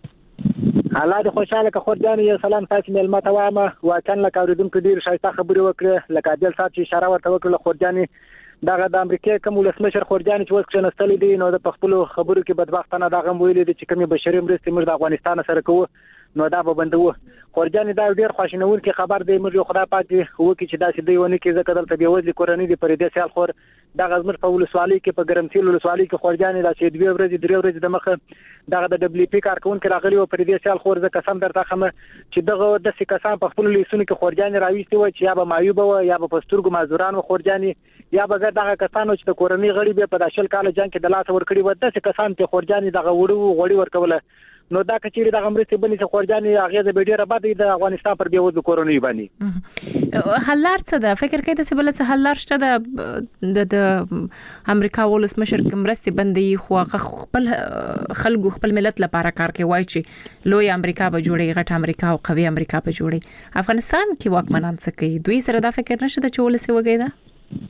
الله دې خوشاله ک خورجاني سلام تاسو مې ملمت وامه واکن لک اوریدونکو ډیر شایسته خبرې وکړه لکه عادل صاحب چې اشاره ورته وکړه خورجاني دغه د امریکای کوم ولسمشر خورجاني چې وس کښنستل دي نو د خپل خبرو کې بدبختانه دغه ویلي دي چې کومي بشري مرستې موږ د افغانستان سره کوو نو دا به بندو خورجاني دا ډیر خوشنور کې خبر دی موږ خدای پاک وکړي چې دا سې دی ونه کې ځکه دلته به وځي کورنۍ دی پرې د سال خور دا غزمر په ولسوالۍ کې په ګرمسیل ولسوالۍ کې خورجاني دا چې دوی ورځې درې ورځې د مخه دغه د دبليو پی کارکون کې راغلي او پرې د سال خور ځکه سم درته خمه چې دغه د سکسان په خپل لیسونه کې خورجاني راويستي و چې یا به مایوب و یا به پسترګو مازوران و خورجاني یا به دغه کسانو چې د کورنۍ غړي به په داشل کال جنگ کې د لاس ور کړی و د سکسان ته خورجاني دغه وړو غړي ورکوله نو دا کچېری د غمرستي بنې څخه خورجاني هغه د بیډیره باندې د افغانستان پر بیوز کورونی باندې حلار څه ده فکر کوي د سبل څه حلار شته د د امریکا ولسمشر کمرستي بندي خو خپل خلکو خپل ملت لپاره کار کوي وای چې لوی امریکا به جوړي غټ امریکا او قوي امریکا به جوړي افغانستان کې واکمنان څه کوي دوی سره دا فکر نشته چې ولسی وګی دا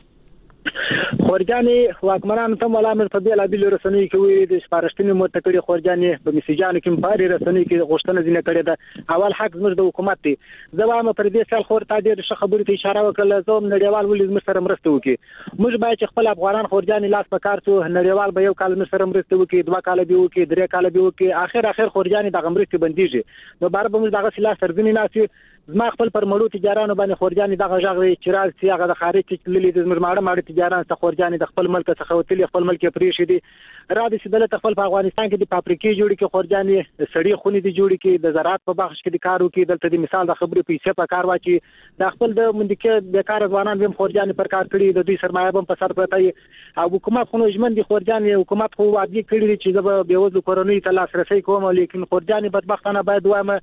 خورجاني واکمنان ته ملامت په بیل ابل رسنۍ کې وی د سپارښتنې متکړي خورجاني په میسجانو کې باري رسنۍ کې غوښتنه ځنه کړې ده اول حق زموږ د حکومت دی زوامه پر دې سال خور تا ډېر ښه خبرې ته اشاره وکړه زوم نړیوال ولې زموږ سره مرسته وکړي موږ باید خپل افغانان خورجاني لاس په کار څو نړیوال به یو کال موږ سره مرسته وکړي دوه کال به وکړي درې کال به وکړي اخر اخر خورجاني د غمرستي بنديږي نو بار به موږ دغه سلاح سرګنی ناسي زما خپل پر مړو تجارانو باندې خورجاني دغه ژغري چراغ سیاغه د خارج چې للی د زمر ماړه ماړه تجاران څخه خورجاني د خپل ملک څخه وتلی خپل ملک پرې شي دي را دي سیدله خپل په افغانستان کې د پاپریکي جوړي کې خورجاني سړی خوني دي جوړي کې د زراعت په بخش کې د کارو کې دلته د مثال د خبرې پیسې په کار واچي د خپل د مندکه بیکار ځوانان هم خورجاني پر کار کړی د دوی سرمایه هم په سر پرته او حکومت خو نوجمن دي خورجاني حکومت خو وادي کړی چې د بیوزلو کورنۍ ته لاسرسي کوم لیکن خورجاني بدبختانه باید وامه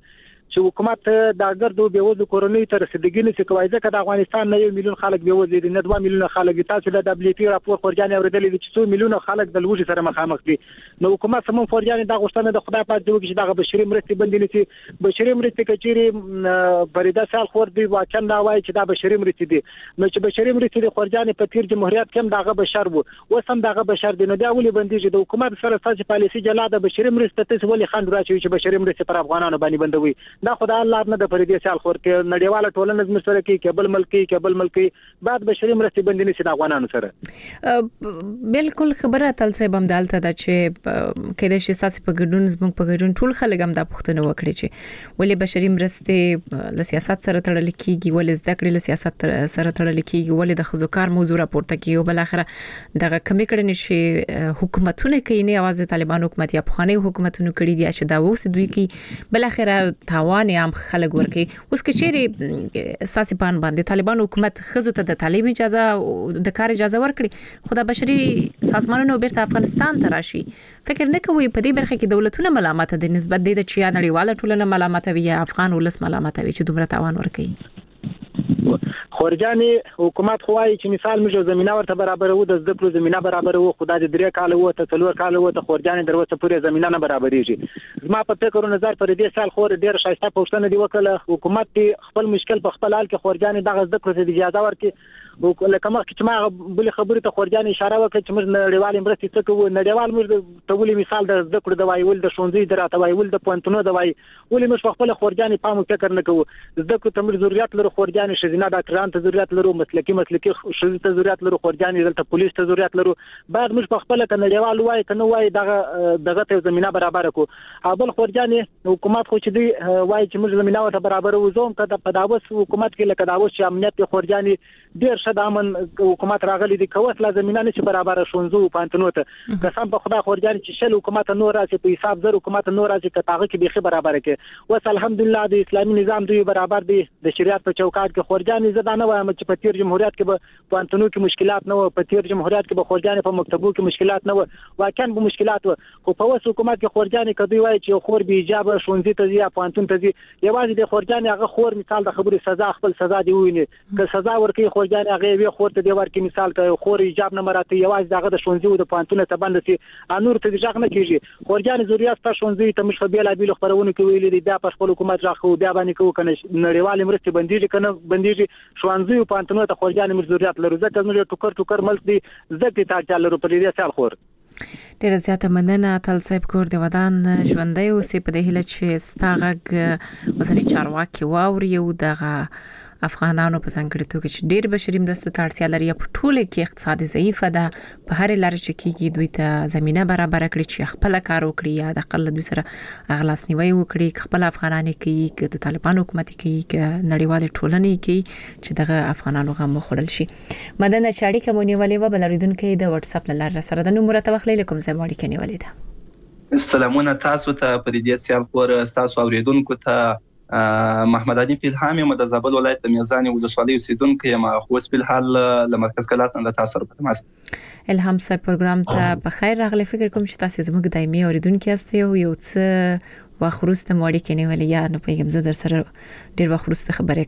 چې حکومت د ګردو بیوزو کورنۍ تر رسیدګي نشي کوي ځکه د افغانستان نه یو میلیون خلک بیوزي دي نه دوه میلیونه خلک تاسو د دبليو پی راپور خورجان اوریدلې چې څو میلیونه خلک د لوږې سره مخامخ دي نو حکومت سمون خورجان د غوښتنه د خدای پاک دی چې د بشري مرستې بندي نشي بشري مرستې کچيري بریده سال خور دی واکن دا وایي چې دا بشري مرستې دي نو چې بشري مرستې د خورجان په تیر جمهوریت کې هم دغه بشر وو وسم دغه بشر دی نو دا ولې بندي د حکومت سره ساجي پالیسي جلا د بشري مرستې ته ولې خند راچوي چې بشري مرستې پر افغانانو باندې بندوي دا خدای الله نه د پردي سال خور کې نړیواله ټولنه زموږ سره کې کېبل ملکی کېبل ملکی بعد بشري مرستې بندي نشي د افغانانو سره بالکل خبره تل څه بم دالته د چې کېدې شي ساسي په ګډون زموږ په ګډون ټول خلک هم د پښتنو وکړي چې ولې بشري مرستې له سیاست سره تړل کیږي ولې زده کړې له سیاست سره تړل کیږي ولې د خزوکار موضوع راپورته کیږي او بل اخره دغه کمی کړي نشي حکومتونه کوي نه आवाज طالبان حکومت یا افغاني حکومتونو کړي دي چې دا اوس دوی کی بل اخره تاوان هم خلک ورکي اوس کې چیرې ساسي پان باندې طالبان حکومت خزو ته د طالب اجازه د کار اجازه ورکړي خو د بشري سازمانونو بیرته افغانستان ته راشي فکر نه کوي په دې برخه کې دولتونه ملامت دي نسبت د چې نړیواله ټولنه ملامت وي یا افغان ولس ملامت وي چې دومره تاوان ورکي خورجاني حکومت خوایي چې مثال موږ زمينه ورته برابر وو د زده کړو زمينه برابر وو خدای دې درې کال وو ته څلور کال وو ته خورجاني دروازه پورې زمينه نه برابرېږي زما په فکر نظر پر دې سال خور ډېر شایسته پوښتنه دی وکړه حکومت دې خپل مشکل په خپل حال کې خورجاني دغه زده کړو ته اجازه ورکړي لکه مخکې چې ما بل خبرې ته خورجاني اشاره وکړه چې موږ نړیوال مرستې څه کوو نړیوال موږ ته ولې مثال د زده کړو د وایول د ښوونځي دراته وایول د پوهنتونو د وای ولې موږ خپل خورجاني پام فکر نه کوو زده کړو ته موږ ضرورت لرو خورجاني شزینه ډاکټران ته ضرورت لرو مسلکی مسلکی شزینه ته ضرورت لرو خورجاني دلته پولیس ته ضرورت لرو بعد موږ خپل ک نړیوال وای کنه وای دغه دغه ته زمينه برابر کو ابل خورجاني حکومت خو چې دی وای چې موږ زمينه ورته برابر وزوم کده په داوس حکومت کې لکه داوس چې امنیت خورجاني ډیر شدامن حکومت راغلي دي کوس لازمینه نشي برابر شونځو پانتنو ته قسم په خدا خورجاني چې شل حکومت نور راځي په حساب زر حکومت نور راځي کتاغه کې بيخي برابر کې وس الحمدلله د اسلامي نظام دوی برابر دي د شریعت په چوکاټ کې خورجاني زدا نه وایم چې په تیر جمهوریت کې به پانتنو کې مشکلات نه و په تیر جمهوریت کې به خورجاني په مکتبو کې مشکلات نه و واقعا به مشکلات و خو په وس حکومت کې خورجاني کدی وای چې خور به ایجاب شونځي ته یا پانتون ته یوازې د خورجاني هغه خور مثال د خبري سزا خپل سزا دی ویني که سزا ورکړي خورجاني هغه وی خور ته دی ورکړي مثال ته خور ایجاب نه مراته یوازې دغه د شونځي د پانتونه ته باندې سي انور ته ځغ نه کیږي خورجاني ضرورت ته شونځي ته مش بیل بیل خبرونه کوي ویلي بیا په خپل حکومت راخو بیا باندې کوي کنه نړیوال مرستې بنديږي کنه بنديږي شونځي پانتونه ته خورجاني مش ضرورت لري ځکه موږ ټوکر ټوکر ملک دي زکه ته چا لرو په دې سال خور ډیره زیاته مننه تل صاحب کور دی ودان ژوندۍ اوسې په دې هله چې ستاغه وسنی چارواکي واوري او دغه افغانانو په څنګه توګه چې ډېر بشري مرستو ته اړتیا لري په ټوله کې اقتصادي ضعیفه ده په هر لار چې کېږي دوی ته زمينه برابر کړي چې خپل کار وکړي یا د خپل دوی سره اغلاس نیوي وکړي خپل افغانانو کې چې د طالبان حکومت کې کې نړیوال ټولنې کې چې دغه افغانانو غو مخړل شي مدنه چاړي کومونی ولې و بلریدونکو د واتس اپ لاره سره د نمبر ته وخلې کوم ځای ماړي کني ولې ده سلامونه تاسو ته پر دې سیال خور تاسو اوریدونکو ته محمد علي فلهامي د زابل ولایت د میزان ولسوالۍ اوسیدونکو یم خو اوس په حال له مرکز کلات نه تاسو سره په تماس الهام صاحب پروګرام ته په خیر راغلی فکر کوم چې تاسو زموږ دایمي اوریدونکو یاست یو یو څه واخروسته ماړي کني ولې یا نو پیغام زه در سره ډیر واخروسته خبرې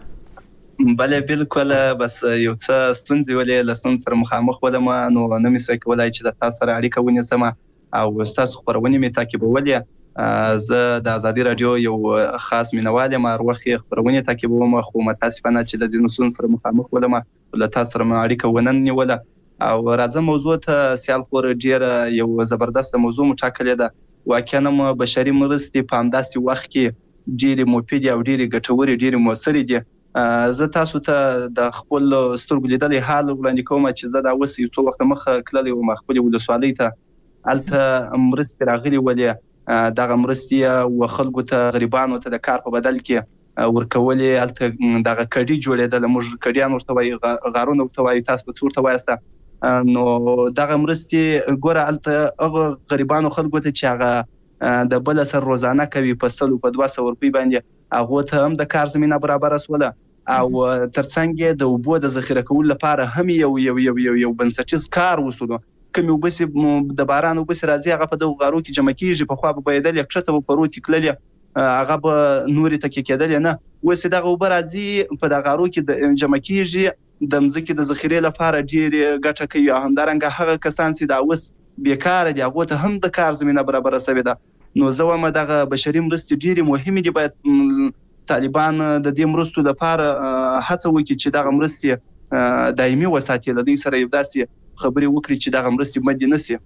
کوم بله بالکل بس یو څه ستونزې ولې لسون سره مخامخ ولم نو نه مې سوي کولای چې د تاسو سره اړیکه ونیسم او تاسو خبرونه می تعقیبولې زه د ازادي رادیو یو خاص مینوال یم اروخي خبرونه تعقیبوم خو متاسفانه چې د ځینو سون سره مخامخ ولم له تاسو سره اړیکه ونن نیوله او راځم موضوع ته سیال خور ډیر یو زبردست موضوع مټاکلې ده واقعا بشري مرستې په همداسې وخت کې ډیر مفید او ډیر ګټوري ډیر موثر دي زه تاسو ته د خپل سترګو لیدلې حال وړاندې کوم چې زه دا اوس یو څو وخت مخه کللې او مخبلې ولسوالۍ ته الته مرستې راغلي ولې دغه مرستې او خلکو ته غریبانو ته د کار په بدل کې ورکولې الته دغه کډي جوړېدل موږ کډیان ورته وایي غارونه ورته وایي تاسو په څور ته وایسته نو دغه مرستې ګوره الته هغه غریبانو خلکو ته چې هغه د بل سر روزانه کوي په سلو په دوه سوه روپۍ باندې هغه ته هم د کار زمينه برابر اسوله او ترڅنګ د اوبو د ذخیره کولو لپاره هم یو یو یو یو, یو بنسټیز کار وسوله کوم وبس د باران وبس راځي هغه په دغه غارو کې جمع کیږي په خوا په بيدل یک چته په پرو کې کللې هغه به نورې تکې کېدل نه. اوس دغه اوبه راځي په دغه غارو کې د جمع کېږي، د مځکې د ذخیرې لپاره ډېرې ګټه کوي. او همدارنګه هغه کسان چې دا اوس بیکاره دي هغو ته هم د کار زمینه برابره شوې ده. نو زه وایم دغه بشري مرستې ډېرې مهمې دي. باید طالبان د دې مرستو لپاره هڅه وکړي چې دغه مرستې دایمي وساتي، له دوی سره یو داسې خبرې وکړي چې دغه مرستې بندې نه شي.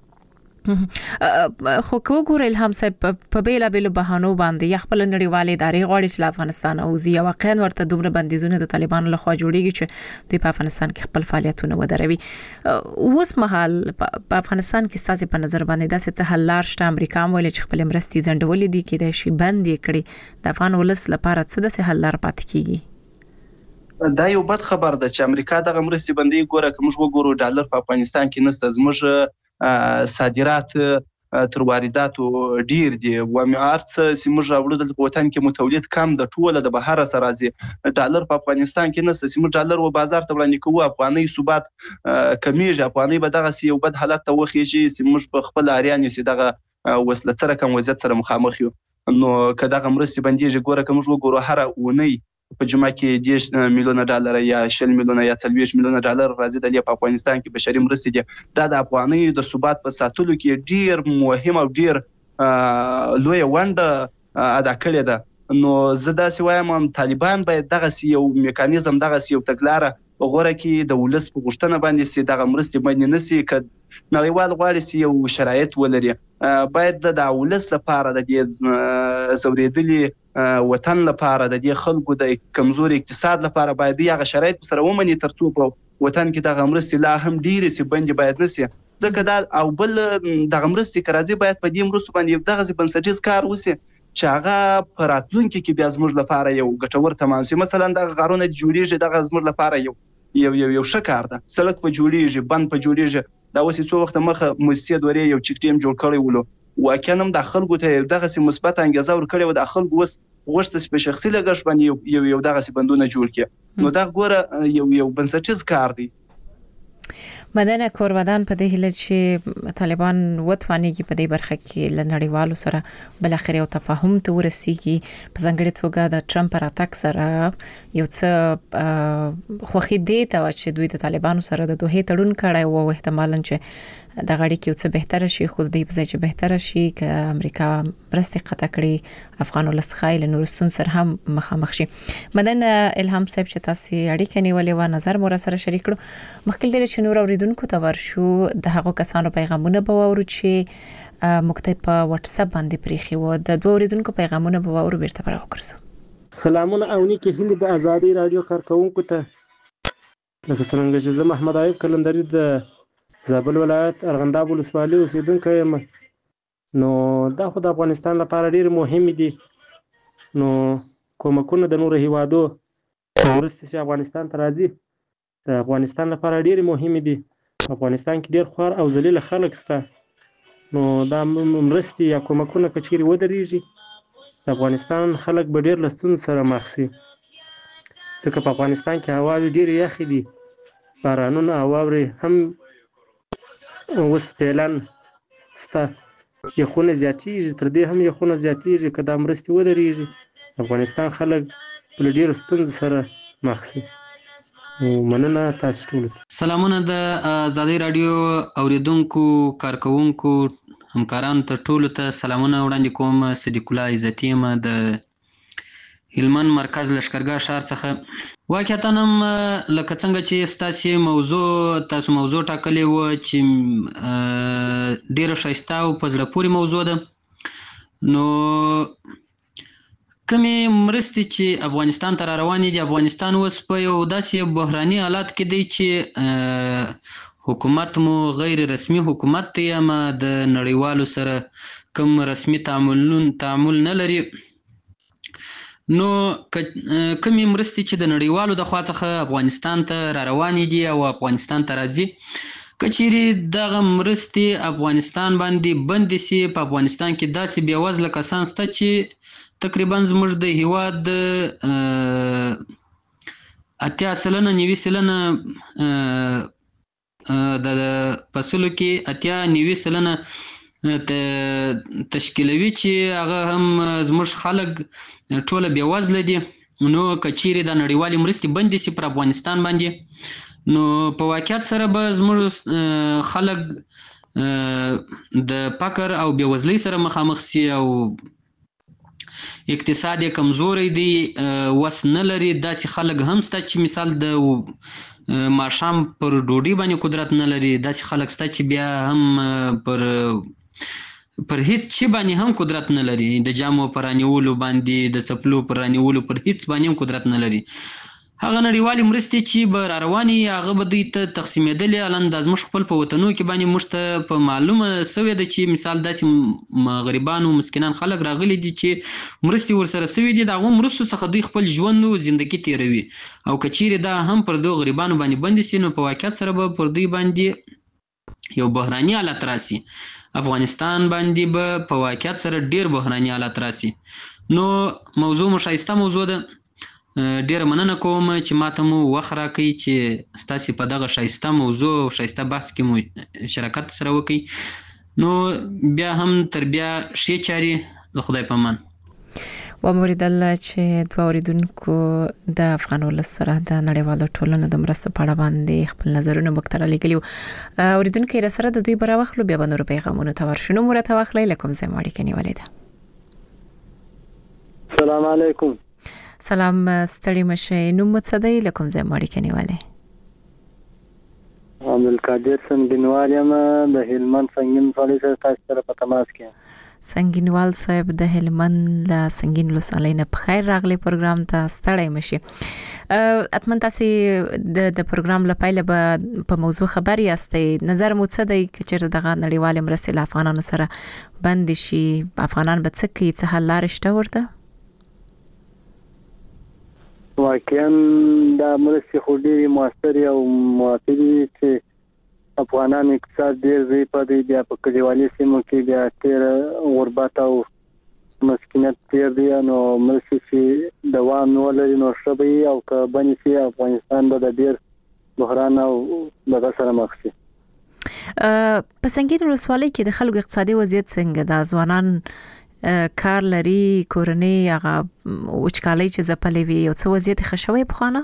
خو کو ګور الهام صاحب په بیلا بیلو بهانو باندې یا خپل نړیوالې ادارې غواړي چې افغانستان او زی واقعا ورته دومره بندیزونه د طالبانو لخوا جوړیږي چې دوی په افغانستان کې خپل فعالیتونه ودروي. اوس مهال په افغانستان کې ستاسو په نظر باندې داسې څه حل لار شته؟ امریکا مولې چې خپل مرستې ځنډولې دي کې د شی بند کړي، د افغان ولس لپاره څه داسې حل لار پاتې کیږي؟ دا یو بد خبر ده چې امریکا دغه مرستې بندي. ګوره که موږ وګورو ډالر په افغانستان کې نشته، زموږ صادرات تر وارداتو ډیر دي. و معارض چې موږ راوړو د وطن کې متولد کم د ټوله د بهر سره راځي. ډالر په افغانستان کې نشته چې موږ ډالر و بازار ته وړاندې کوو، افغاني ثبات کمیږي، افغاني به دغه یو بد حالت ته وخیږي چې موږ په خپل اریان یو چې دغه وسله سره کوم وضعیت سره مخامخ یو. نو که دغه مرستې بندیږي، ګوره که موږ وګورو هر اونۍ په جمعه کې دیش میلیونه ډالر یا شل میلیونه یا څلوېښت میلیونه ډالر راځي د په افغانستان کې بشري مرستې دي. دا د افغانۍ د ثبات په ساتلو کې ډیر مهم او ډیر لوی ونډه ادا کړې ده. نو زه داسې وایم طالبان باید دغه یو میکانیزم، دغه یو تګلاره غوره کړي د ولس په غوښتنه باندې چې دغه مرستې بندې نه شي. که نړیوال غواړي چې یو شرایط ولري، باید د ولس لپاره د دې ځورېدلي وطن لپاره، د دې خلکو د کمزوري اقتصاد لپاره باید هغه شرایط سره ومني ترڅو په وطن کې دغه مرستې لا هم ډېرې شي، بندې باید نه شي. ځکه دا او بل دغه مرستې که راځي باید په دې مرستو باندې یو دغسې بنسټیز کار وشي چې هغه په راتلونکي کې بیا زموږ لپاره یو ګټور تمام شي. مثلا دغه غارونه جوړېږي، دغه زموږ لپاره یو یو یو یو ښه کار ده. سړک په جوړېږي، بند په جوړېږي. دا اوس څو وخت مخه موسسې دورې یو چک ډیم جوړ کړی ولو، واقعا هم د خلکو ته دغسې مثبت انګیزه ورکړې وه. د خلکو اوس غوښته چې په شخصي لګښت باندې یو یو دغسې بندونه جوړ کړي. نو دا ګوره یو یو بنسټیز کار دی. مدنه کورودان په دې هله چې طالبان وتوانیږي په دې برخه کې له نړیوالو سره بل اخر یو تفاهم ته ورسیږي. په ځانګړي توګه د ټرمپ پر اتاک سره یو څه خوخي دی ته چې دوی د طالبانو سره د دوه تړون کړی او احتمالاً چې د غړي کې څه بهتره شي، خو دې په ځای چې بهتره شي ک امریکا برسته قطع کړي افغان ولسخایل نورستون سره هم مخامخ شي. مدن الهام صاحب چې تاسو اړیکه نیولې و نظر مور سره شریک کړو. مخکې لري چې نور اوریدونکو ته ورشو د هغو کسانو پیغامونه به وورو چې مکتب په واتس اپ باندې پریخي و. د دوه اوریدونکو پیغامونه به وورو بیرته پر وکړو. سلامونه او نیکی هلي د ازادي رادیو کارکونکو ته. لکه څنګه چې زه محمد ایوب کلندري د زابل ولایت ارغنداب ولسوالۍ اوسیدونکی یم. نو دا خو د افغانستان لپاره ډېر مهم دي. نو کومکونه د نورو هیوادو مرستې چې افغانستان ته راځي د افغانستان لپاره ډېر مهم دي. افغانستان کې ډېر خوار او ذلیل خلک شته. نو دا مرستې یا کومکونه که چیرې ودرېږي د افغانستان خلک به ډېر له ستونزو سره مخ شي. ځکه په افغانستان کې هواوې ډېرې یخې دي، بارانونه او واورې هم اوس فعلا شته. یخونه زیاتېږي، تر دې هم یخونه زیاتېږي. که دا مرستې ودرېږي افغانستان خلک له ډېرو ستونزو سره مخ شي. مننه تاسو ټول. سلامونه د ازادي رادیو اوریدونکو کارکونکو همکارانو ته ټول ته سلامونه وړاندې کوم. صدیق الله عزتي یم د هلمند مرکز لشکرګاه ښار څخه. واقعیتا هم لکه څنګه چې ستاسو موضوع تاسو موضوع ټاکلې و چې ډیره ښایسته او په زړه پورې موضوع ده. نو کمې مرستې چې افغانستان ته را روانې دي، افغانستان اوس په یو داسې بحراني حالات کې دی چې حکومت مو غیر رسمي حکومت دی، اما د نړیوالو سره کوم رسمي تعاملون تعامل نه لري. نو کومې مرستې چې د نړیوالو د خوا څخه افغانستان ته را روانې دي او افغانستان ته راځي، که چیرې دغه مرستې افغانستان باندې بندې سي، په افغانستان کې داسې بېوزله کسان شته چې تقریبا زموږ د هیواد اتیا سلنه نوي سلنه د فصلو کې اتیا نوي سلنه تشکیلوي چې هغه هم زموږ خلک ټوله بېوزله دي. نو کچېرې د نړیوالې مرستې بندې شي پر افغانستان باندې، نو په واقعیت سره به زموږ خلک د فقر او بېوزلۍ سره مخامخ شي او اقتصاد یې کمزوری دی، وس نه لري. داسې خلک هم شته چې مثال د ماښام پر ډوډۍ باندې قدرت نه لري. داسې خلک شته چې بیا هم پر پر هیڅ شي باندې هم قدرت نه لري، د جامو پر رانیولو باندې، د څپلو پر رانیولو، پر هیڅ باندې هم قدرت نه لري. هغه نړیوالې مرستې چې به را روانې هغه به دوی ته تقسیمېدلې. الان دا زموږ خپل په وطنو کې باندې موږ ته په معلومه سوې ده چې مثال داسې غریبان او مسکینان خلک راغلي دي چې مرستې ورسره سوې دي، د هغو مرستو څخه دوی خپل ژوند او زندګي تېروي. او که چیرې دا هم پر دغو غریبانو باندې بندې شي، نو په واقعیت سره به پر دوی باندې یو بحراني حالت راسي. افغانستان باندې به په واقعیت سره ډیر بحراني حالت راسي. نو موضوع مو ښایسته موضوع ده، ډیره مننه کوم چې ماته مو وخت راکړئ چې ستاسې په دغه ښایسته موضوع او ښایسته بحث کې مو شراکت سره وکړئ. نو بیا هم تر بیا ښې چارې د خدای په امان. وموریدل چې دوه اوریدونکو د افغان ولس سره د نړیوالو ټولنو د مرستو په اړه باندې خپل نظرونه مختره لیکلي. اوریدونکو یې سره د دوی بره واخلو، بیا به نور پیغامونه ته ورشو. نو مرته واخلئ لکم زه ماړي کې نیولې ده. السلام علیکم. سلام، ستړي مشه. نو متصدی لکم زه ماړي کې نیولې. عبدالقادر سنگینوال یم د هلمند سنگین ولسوالۍ سره تاسو سره په تماس کې. سنگینوال صاحب د هلمند له سنگین ولسوالۍ نه په خیر راغلی پروګرام ته. ستړی مشي. اتمن تاسو د د پروګرام لپاره به په موضوع خبر یاستئ. نظر مو څه دی چې دغه نړیوال مرستې له افغانانو سره بند شي؟ افغانان به څه کوي؟ څه حل لارې شته ورته؟ واقعا دا مرستې خو ډېرې موثرې او موثرې چې افغانان اقتصاد ډېر ضعیف دی. بیا په کلیوالي سیمو کې بیا ډېر غربت او مسکینت ډېر دی. نو مرستې چې دوام نه ولري نو ښه به وي، او که بندې شي افغانستان به د ډېر بحران او دغه سره مخ شي. په سنگین ولسوالۍ کې د خلکو اقتصادي وضعیت څنګه ده؟ ځوانان کار لري، کورنۍ هغه وچکالۍ چې ځپلې وي، یو څه وضعیت ښه شوی پخوانه؟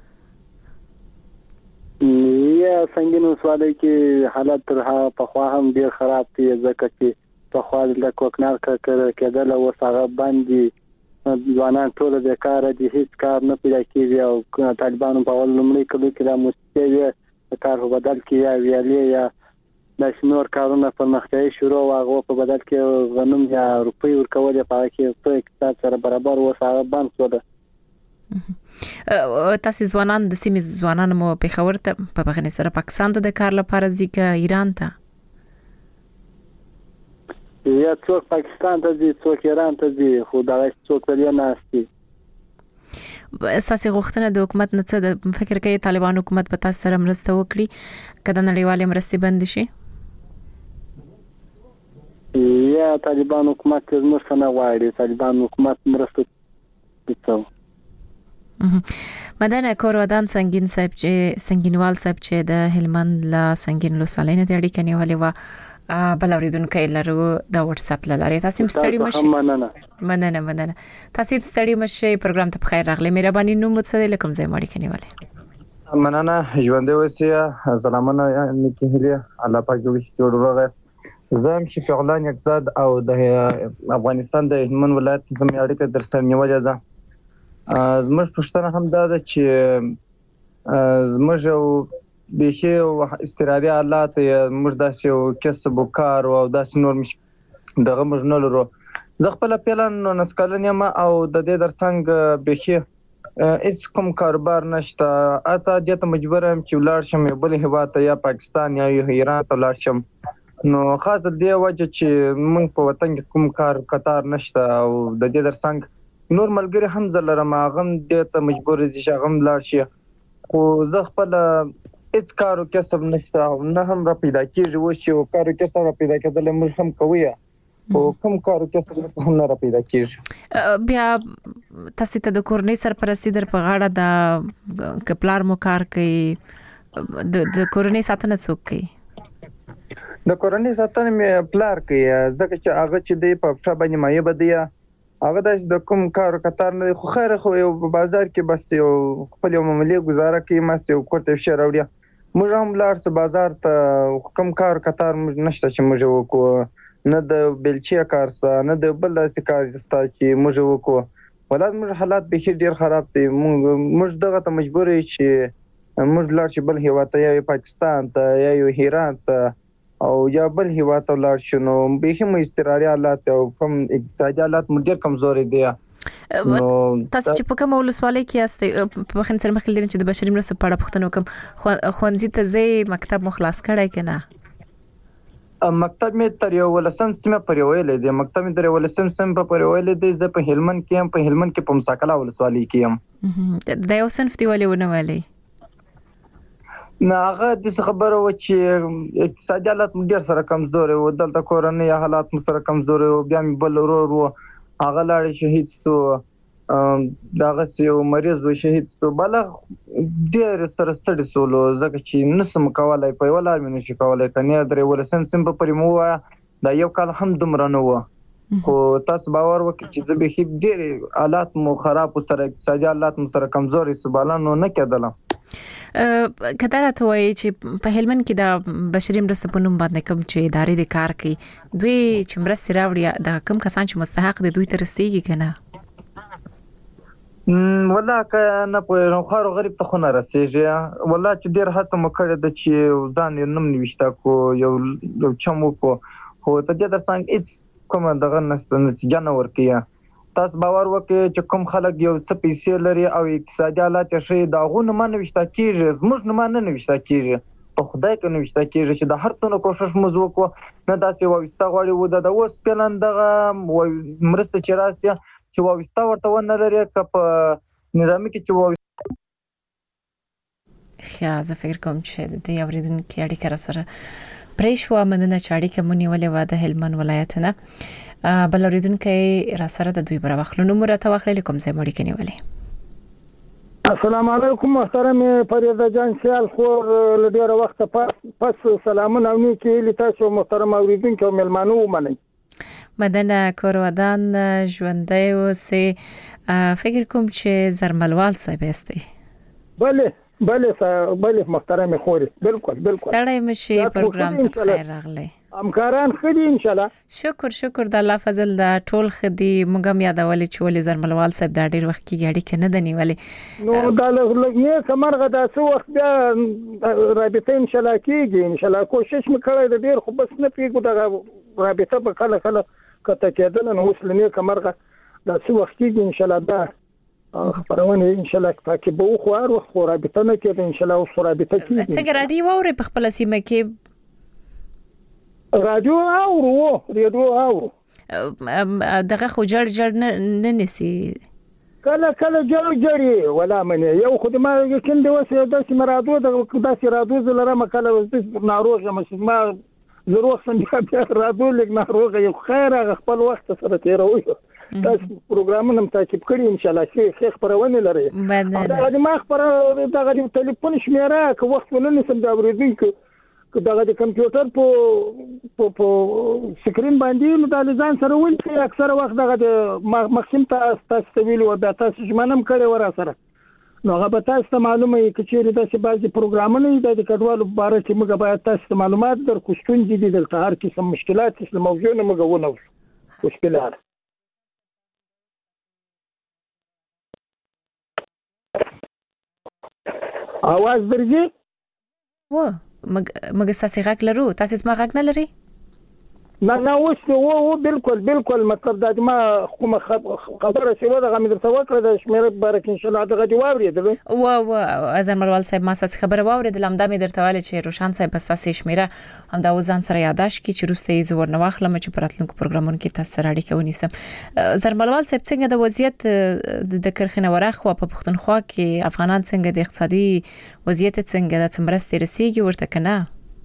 یا سنگین ولسوالۍ کې حالت تر هغه پخوا هم ډېر خراب دی، ځکه چې پخوا د کوکنار کېدل اوس هغه باندې ځوانان ټول بیکاره دي، هیڅ کار نه پیدا کېږي. او طالبانو په اول لومړي کلو کې دا موسسې وې د کار په بدل کې یا ویالې یا داسې نور کارونه پرمختیایي شروع او هغه په بدل کې غنم یا روپۍ ورکول په هغه کې په اقتصاد سره برابر اوس هغه بند شو. تاسو ځوانان د سیمې ځوانان مو پېښور ته په بغنې سره پاکستان ته د کار لپاره ځي که ایران ته؟ یا څوک پاکستان ته ځي، څوک ایران ته ځي، خو دا څوک پرې نه استي. اساسي غوښتنه د حکومت نه څه د فکر کوي طالبان حکومت په تاسو سره مرسته وکړي کله نړیوالې مرستې بند شي؟ یا طالبان حکومت مرسته نه غواړي، طالبان حکومت مرسته کوي. مدنه کورودان سنگین صاحب چې سنگینوال صاحب چې د هلمند لا سنگین لوسالۍ نه د اړیکې نیولې و بل اوریدونکو لرو د واتس اپ لاره. تاسو ستړي مشه؟ مننه مننه مننه. تاسو ستړي مشه، پروګرام ته بخیر راغلی. مهرباني نو متصل لکم زې مړی کني والے. مننه ژوند وسیه سلامونه نیکی هلي الله پاک دې جوړوغه. زم چې فعلان اقتصاد او د افغانستان د هلمند ولایت کوم اړیکه در سره نیولې ده. زموږ پښتنه هم دا ده چې زموږ او بيخي او استراري حالات موږ داسې یو کسب او کار او داسې نور مش دغه موږ نه لرو. زه خپل پلان نو نسکلن یم او د دې درڅنګ بيخي هیڅ کوم کاروبار نشته. اته دته مجبور یم چې ولار شم بل هیواد ته یا پاکستان یا ایران ته ولار شم. نو خاص د دې وجه چې موږ په وطن کې کوم کار قطار نشته او د دې درڅنګ نور ملګری هم زلرم هغه دته مجبور دي چې هغه لاړ شي. خو زه خپل هیڅ کارو کسب نشته نه هم را پیدا کیږي و چې کارو کسب را پیدا کېدل موږ هم کوی او کوم کارو کسب هم نه را پیدا کیږي. بیا تاسو ته د کورنۍ سرپرستی در په غاړه د کپلار مو کار کوي، د د کورنۍ ساتنه څوک کوي؟ د کورنۍ ساتنه مې پلار کوي ځکه چې هغه چې دی په پښه باندې مایه بدیه هغه د کوم کار کتار نه خو خیر خو یو بازار کې بس یو خپل یو معاملې گزاره کوي مست یو کوټه شي راوړي موږ هم لاړ څه بازار ته کوم کار کتار نشته چې موږ وکړو نه د بلچیا کار سره نه د بل داسې کار ستا چې موږ وکړو ولادت موږ حالات به ډیر خراب دي موږ دغه ته مجبور یو چې موږ لاړ شي بل هیواد ته یا پاکستان ته یا یو ایران ته او یا بل هیواد ته لاړ شو نو به هم استقراري حالات او کوم اقتصادي حالات موږ ډیر کمزوري دي نو تاسو چې په کوم ولسوالۍ کې یاست په خن سره مخکې لري چې د بشري مرستو په اړه پوښتنه وکم خوانځي ته زی مکتب مخلاص کړای کنه مکتب مې تر یو ولسم سیمه پر ویلې دي مکتب مې تر یو ولسم سیمه پر ویلې دي زه په هلمند کې هم په هلمند کې په مساکلا ولسوالۍ کې هم د یو صنف دی ولې ونه والی نه هغه د خبرو و چې اقتصادي حالات ډیر سره کمزوري و دلته کورنۍ حالات مو سره کمزوري و بیا مې بل ورور و هغه لاړ شهید سو داغه یو مریض و شهید سو بل ډیر سره ستړي سولو ځکه چې نسم کولای په ولار مې نشي کولای کنه درې ولسم سم په پرمو دا یو کال هم دومره نه و خو تاسو باور وکړئ چې د به ډیر حالات مو خراب سره اقتصادي حالات مو سره کمزوري سبالانو نه کېدل کتره ته وایي چې په هلمند کې د بشري مرستو په نوم باندې کوم چې ادارې د کار کوي دوی چې مرستې راوړي د کوم کسان چې مستحق دي دوی ته رسیږي کنه والله کنه په خارو غریب ته خونه رسیږي والله چې ډیر هڅه مکړه د چې ځان یې نوم نوښتا کو یو یو چمو کو خو ته د څنګه هیڅ کوم دغه نشته چې جنور کیه تاسو باور وکړئ چې کوم خلک یو څه پیسې لري او اقتصادي حالات یې ښه داغونه منوښتا کیږي زموږ نه منوښتا کیږي په خدای کې نوښتا کیږي چې د هر څه کوشش موږ وکړو نه داسې وایستا غواړي و د اوس پلان دغه مرسته چې راسي چې وایستا ورته ونه لري که په نظامي کې چې وایستا خیا زه فکر کوم چې د اوریدونکو اړیکه را سره پریشوا مننه چې اړیکه مونږ ولې و د هلمند ولایت نه بل اوریدونکو را سره د دوی بر واخلو نو مرته واخلې کوم ځای مړی کني ولې السلام علیکم محترم فریضه جان سیال خور لډیر وخت پس سلامونه او نیکی لتاسو محترم اوریدونکو ملمانو ومنئ مدنه کورودان ژوندۍ اوسې فکر کوم چې زرملوال صاحب استي بله بله بله محترم خوري بالکل بالکل ستړی مشي پروګرام ته خیر راغلی همکاران خدي ان شاء الله شکر شکر د الله فضل د ټول خدي مګم یادولې چې ولې زرملوال صاحب د ډیر وخت کې غاډي کنه دني ولې نو دا لږه کمرغه د څو وخت بیا رابطه ان شاء الله کیږي ان شاء الله کوشش وکړای د ډیر خو بس نه پیګو د رابطه په کله کله کته کېدل نو اوس لنی کمرغه د څو وخت کیږي ان شاء الله دا خبرونه ان شاء الله تاکي به خو هر وخت رابطه نه کېده ان شاء الله اوس رابطه کیږي څنګه راډیو اوري په خپل سیمه کې رادیو اورو رادیو اورو دغه خو جړ جړ نه نسی کله کله جړ جړی ولا منه یو خو ما یقین دی وسه داسې مرادو داسې رادیو زلره مکاله ناروغه مې ما ضرورت څنګه رادیو لګ ناروغه یو خیر خپل وخت سره تیروي تاسو پروګرامونه تعقیب کړئ ان شاء الله چې خبرونه لري دا د ما خبره دغه ټلیفون شمیره که وخت ولنه سم دا ورېدونکو که دغه د کمپیوټر په په سکرین باندې نو د ځان سره ول چې اکثره وخت دغه د مخکیم تاسو ویلو او د تاسو ژمنم کړی ورا سره نو هغه به تاسو معلومه وي چې چیرې داسې بعضي پروګرامونه د کډوالو په اړه چې موږ باید تاسو معلومات درکو ستونزې دي دلته هر قسم مشکلات چې موجود نه موږ ونه مشکلات اواز درځي و مګ ساسي غږ لرو تاسو ما غږ نه لري نه نه اوس او او بالکل بالکل مطلب د ما کوم خبره شوه د غمې درته وکړه د شمیره بارک ان شاء الله دغه جواب لري و و ازن مروال صاحب ما ساس خبره واورید لمدا مې درته واله چې روشان صاحب بس تاسو شمیره هم دا وزن سره یاداش کی چې روسته یې زور نه واخلم چې پراتلونکو پروګرامونو کې تاسو سره اړیکه ونیسم زرملوال صاحب څنګه د وضعیت د کرخنه ورخ او په پښتونخوا کې افغانان څنګه د اقتصادي وضعیت څنګه د تمرستې رسیدي ورته کنه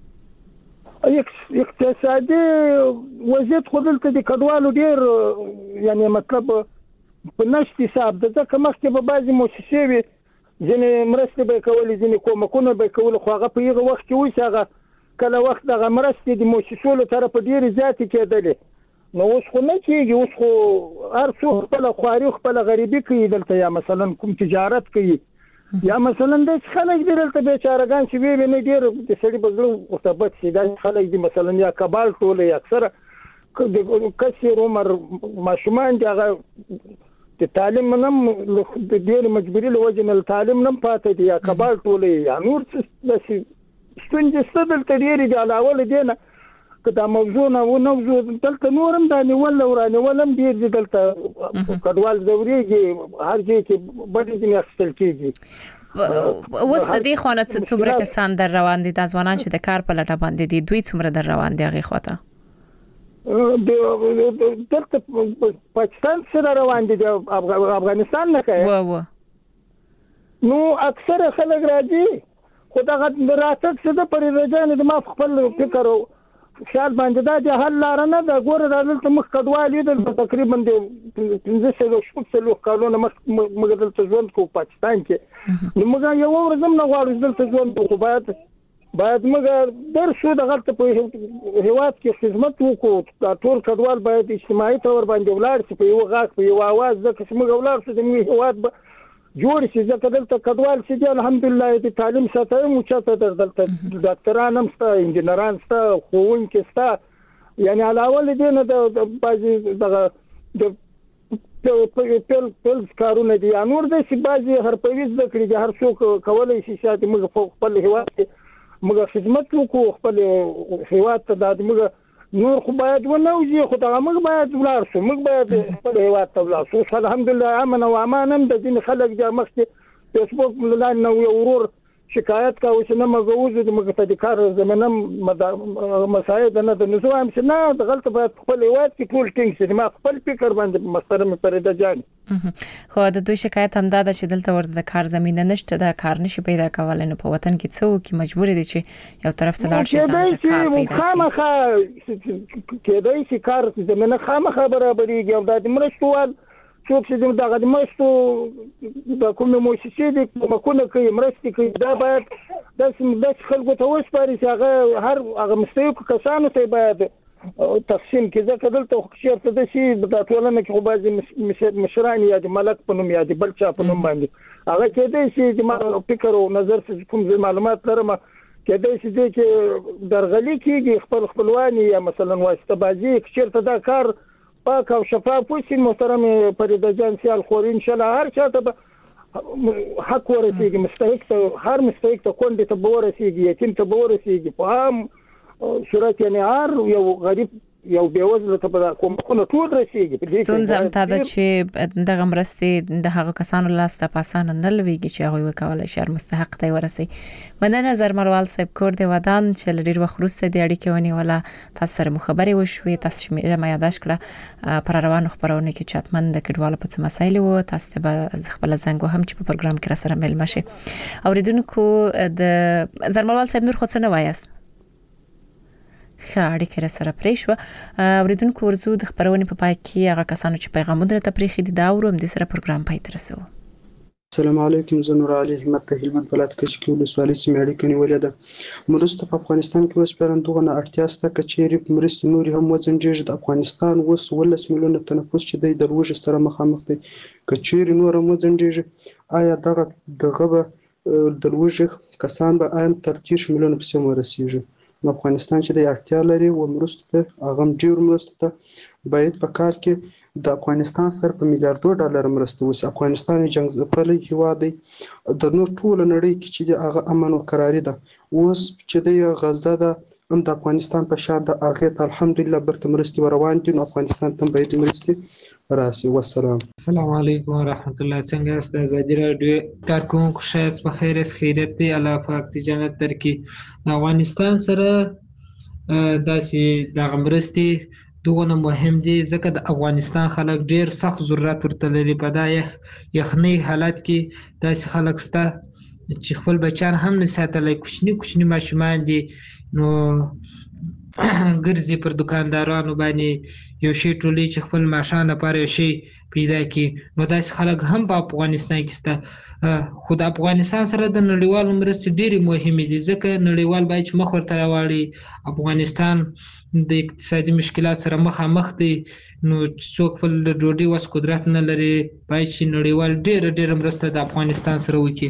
اقتصادي وضعیت خو دلته د کډوالو ډیر یعنی مطلب په نشت حساب د ځکه مخکې به بعضې مؤسسې وي ځینې مرستې به یې کولې ځینې کومکونه به یې کول خو هغه په هغه وخت کې اوس هغه کله وخت د مرستې د مؤسسو له طرفه ډېرې زیاتې کېدلې نو اوس خو نه کېږي اوس خو هر څوک خپله خواري خپله غریبي کوي دلته یا مثلا کوم تجارت کوي یا مثلا داسې خلک دي دلته بیچارهګان چې ویې وینې ډېر د سړي په زړه ورته بد شي داسې خلک دي مثلا یا کبال ټوله یا اکثره د کثیر عمر ماشومان دي هغه د تعلیم نه د ډېر مجبوري له وجې نه تعلیم نه پاتې دي یا کبال ټوله یا نور څه داسې ستونزې شته دلته ډېرې دي علاوه له دې نه که دا موضوع نه ونوځو دلته نور هم دا نیول او رانیول هم ډېر دي دلته کډوال ځورېږي هر ځای کې بډې ځینې اخیستل کېږي اوس د دې خوا نه څومره کسان در روان دي دا ځوانان چې د کار په لټه باندې دي دوی څومره در روان دي هغې خوا ته دلته پاکستان سره روان دي د افغانستان نه کوي نو اکثره خلک راځي خو دغه راتګ څه د پرېده جانې د ما خپل فکر او خیال باندې دا د حل لاره نه ده ګوره دا دلته مخ کډوال یې دلته تقریبا د پنځه څلوېښت شپږ څلوېښت کالونه مخکې موږ دلته ژوند کوو پاکستان کې نو موږ یوه ورځ هم نه غواړو چې دلته ژوند کوو خو باید باید موږ درشو دغلته په هېواد کې خدمت وکړو دا ټول کډوال باید اجتماعي طور باندې ولاړ شي په یوه غاښ په یوه اواز ځکه چې موږ ولاړ شو زموږ هېواد به جوړ شي ځکه دلته کډوال چې دي الحمدلله د تعلیم سطح هم اوچته ده دلته ډاکټران هم شته انجینران شته ښوونکي شته یعنې علاوه له دې نه د بعضې دغه د پیلز کارونه دي یا نور داسې بعضې حرفوي زده کړې دي هر څوک کولی شي شاید موږ په خپل هېواد کې موږ خدمت وکړو خپل هېواد ته دا موږ نور خو باید ونوځي خو دغه موږ باید ولاړ شو موږ باید خپل هېواد ته ولاړ شو اوس الحمدلله امن او امان هم د ځینې خلک دي مخکې فیسبوک له لاندې نه یو ورور شکایت کوي چې نه موږ وځو موږ ته د کار زمینه مساعد نه ده نو زه وایم چې نه دغلته باید خپل هېواد کې ټول ټینګ شي ما خپل فکر باندې محترمې فرېده جانې خو د دوی شکایت هم دا ده چې دلته ورته د کار زمینه نشته ده کار نشي پیدا کولی نو په وطن کې څه وکړي مجبور دي چې یو طرف ته لاړ شي ځان ته کار پیدا کړي کېدای شي کار زمینه خامخا برابرېږي او دا د مرستو وال څوک چې دغه د مرستو د کومې مؤسسې دي کومکونه کوي مرستې کوي دا باید داسې داسې خلکو ته وسپاري چې هغه هر هغه مستحقو کسانو ته باید تقسیم کړي ځکه دلته خو چېرته داسې دا ټولنه کې خو بعضې مشران یا د ملک په نوم یا د بل چا په نوم باندې هغه کېدای شي چې ما فکر او نظر چې کوم زه معلومات لرم کېدای شي دې کې درغلي کېږي خپل خپلواني یا مثلا واسطه بازي چېرته دا کار پاک او شفاف وشي محترم فرېده جان سیال خور انشاءالله هر چاته به حق ورسېږي مستحق ته هر مستحق ته کونډې ته به ورسېږي یتیم ته به ورسېږي په عام صورت یعنې هر یو غریب یو بېوزله ته به کومکونه ټول رسېږي ستونزه همدا ده چې دغه مرستې د هغو کسانو لاس ته په اسانه نه لوېږي چې هغوی وکولی شي هر مستحق ته یې ورسوي مننه زرمروال صاحب کور د ودان چې له ډېر وخت وروسته دې اړیکې ونیوله تاسو سره مو خبرې وشوې تاسو شمېره مې یاداشت کړه پر روانو خپرونو کې چې حتما د کډوالو په څه مسایل وو تاسو ته به خپله زنګ وهم چې په پروګرام کې راسره میلمه شئ اورېدونکو د زرمروال صاحب نور خو څه نه وایاست ښه اړیکه را سره پرې شوه اورېدونکو ورځو د خپرونې په پای کې هغه کسانو چې پیغامونه راته پرېښي دي دا اورو همدې سره پروګرام پای ته رسوو السلام علیکم زه نور علي همت د هلمند ولایت کچ کې ولسوالۍ سیمې اړیکه نیولې ده مرسته په افغانستان کې اوس پرندغه نه اړتیا شته که چیرې مرستې نورې هم وځنډېږي د افغانستان اوس اوولس میلیونه تنفس چې دی د لوږې سره مخامخ دی که چیرې نور هم وځنډېږي آیا دغه دغه به د لوږې کسان به آیا تر دېرش میلیونه پسې ورسېږي افغانستان چې د اړتیا لري و مرستو ته هغه ډېر مرستو ته باید په کال کې د افغانستان سره په میلیاردو ډالر مرسته وشي افغانستان جنګ ځپلی هېواد دی د نور ټوله نړۍ کې چې د هغه امن او کراري ده اوس چې د غزه ده هم د افغانستان په شان د هغې ته الحمدلله برته مرستې روان دي نو افغانستان ته باید مرستې راسي والسلام السلام علیکم ورحمت الله څنګه یاست د ازادي راډیو کارکوونکو ښه یاست په خیر یاست خیریت دی الله پاک دې جنت درکړي د افغانستان سره داسې دغه مرستې دغونه مهم دي ځکه د افغانستان خلک ډېر سخت ضرورت ورته لري په دا یخنۍ حالت کې داسې خلک شته چې خپل بچیان هم نه ساتلی کوچني کوچني ماشومان دي نو ګرځي پر دکاندارانو باندې یو شی ټولې چې خپل معاشان لپاره یو شی پیدا کړي. نو داسې خلک هم په افغانستان کې شته. خو د افغانستان سره د نړیوالو مرستې ډېرې مهمې دي، ځکه نړیوال باید چې مخ ورته راواړي. افغانستان د اقتصادي مشکلات سره مخامخ دی، نو څوک خپل د ډوډۍ وس قدرت نه لري، باید چې نړیوال ډېره ډېره مرسته د افغانستان سره وکړي.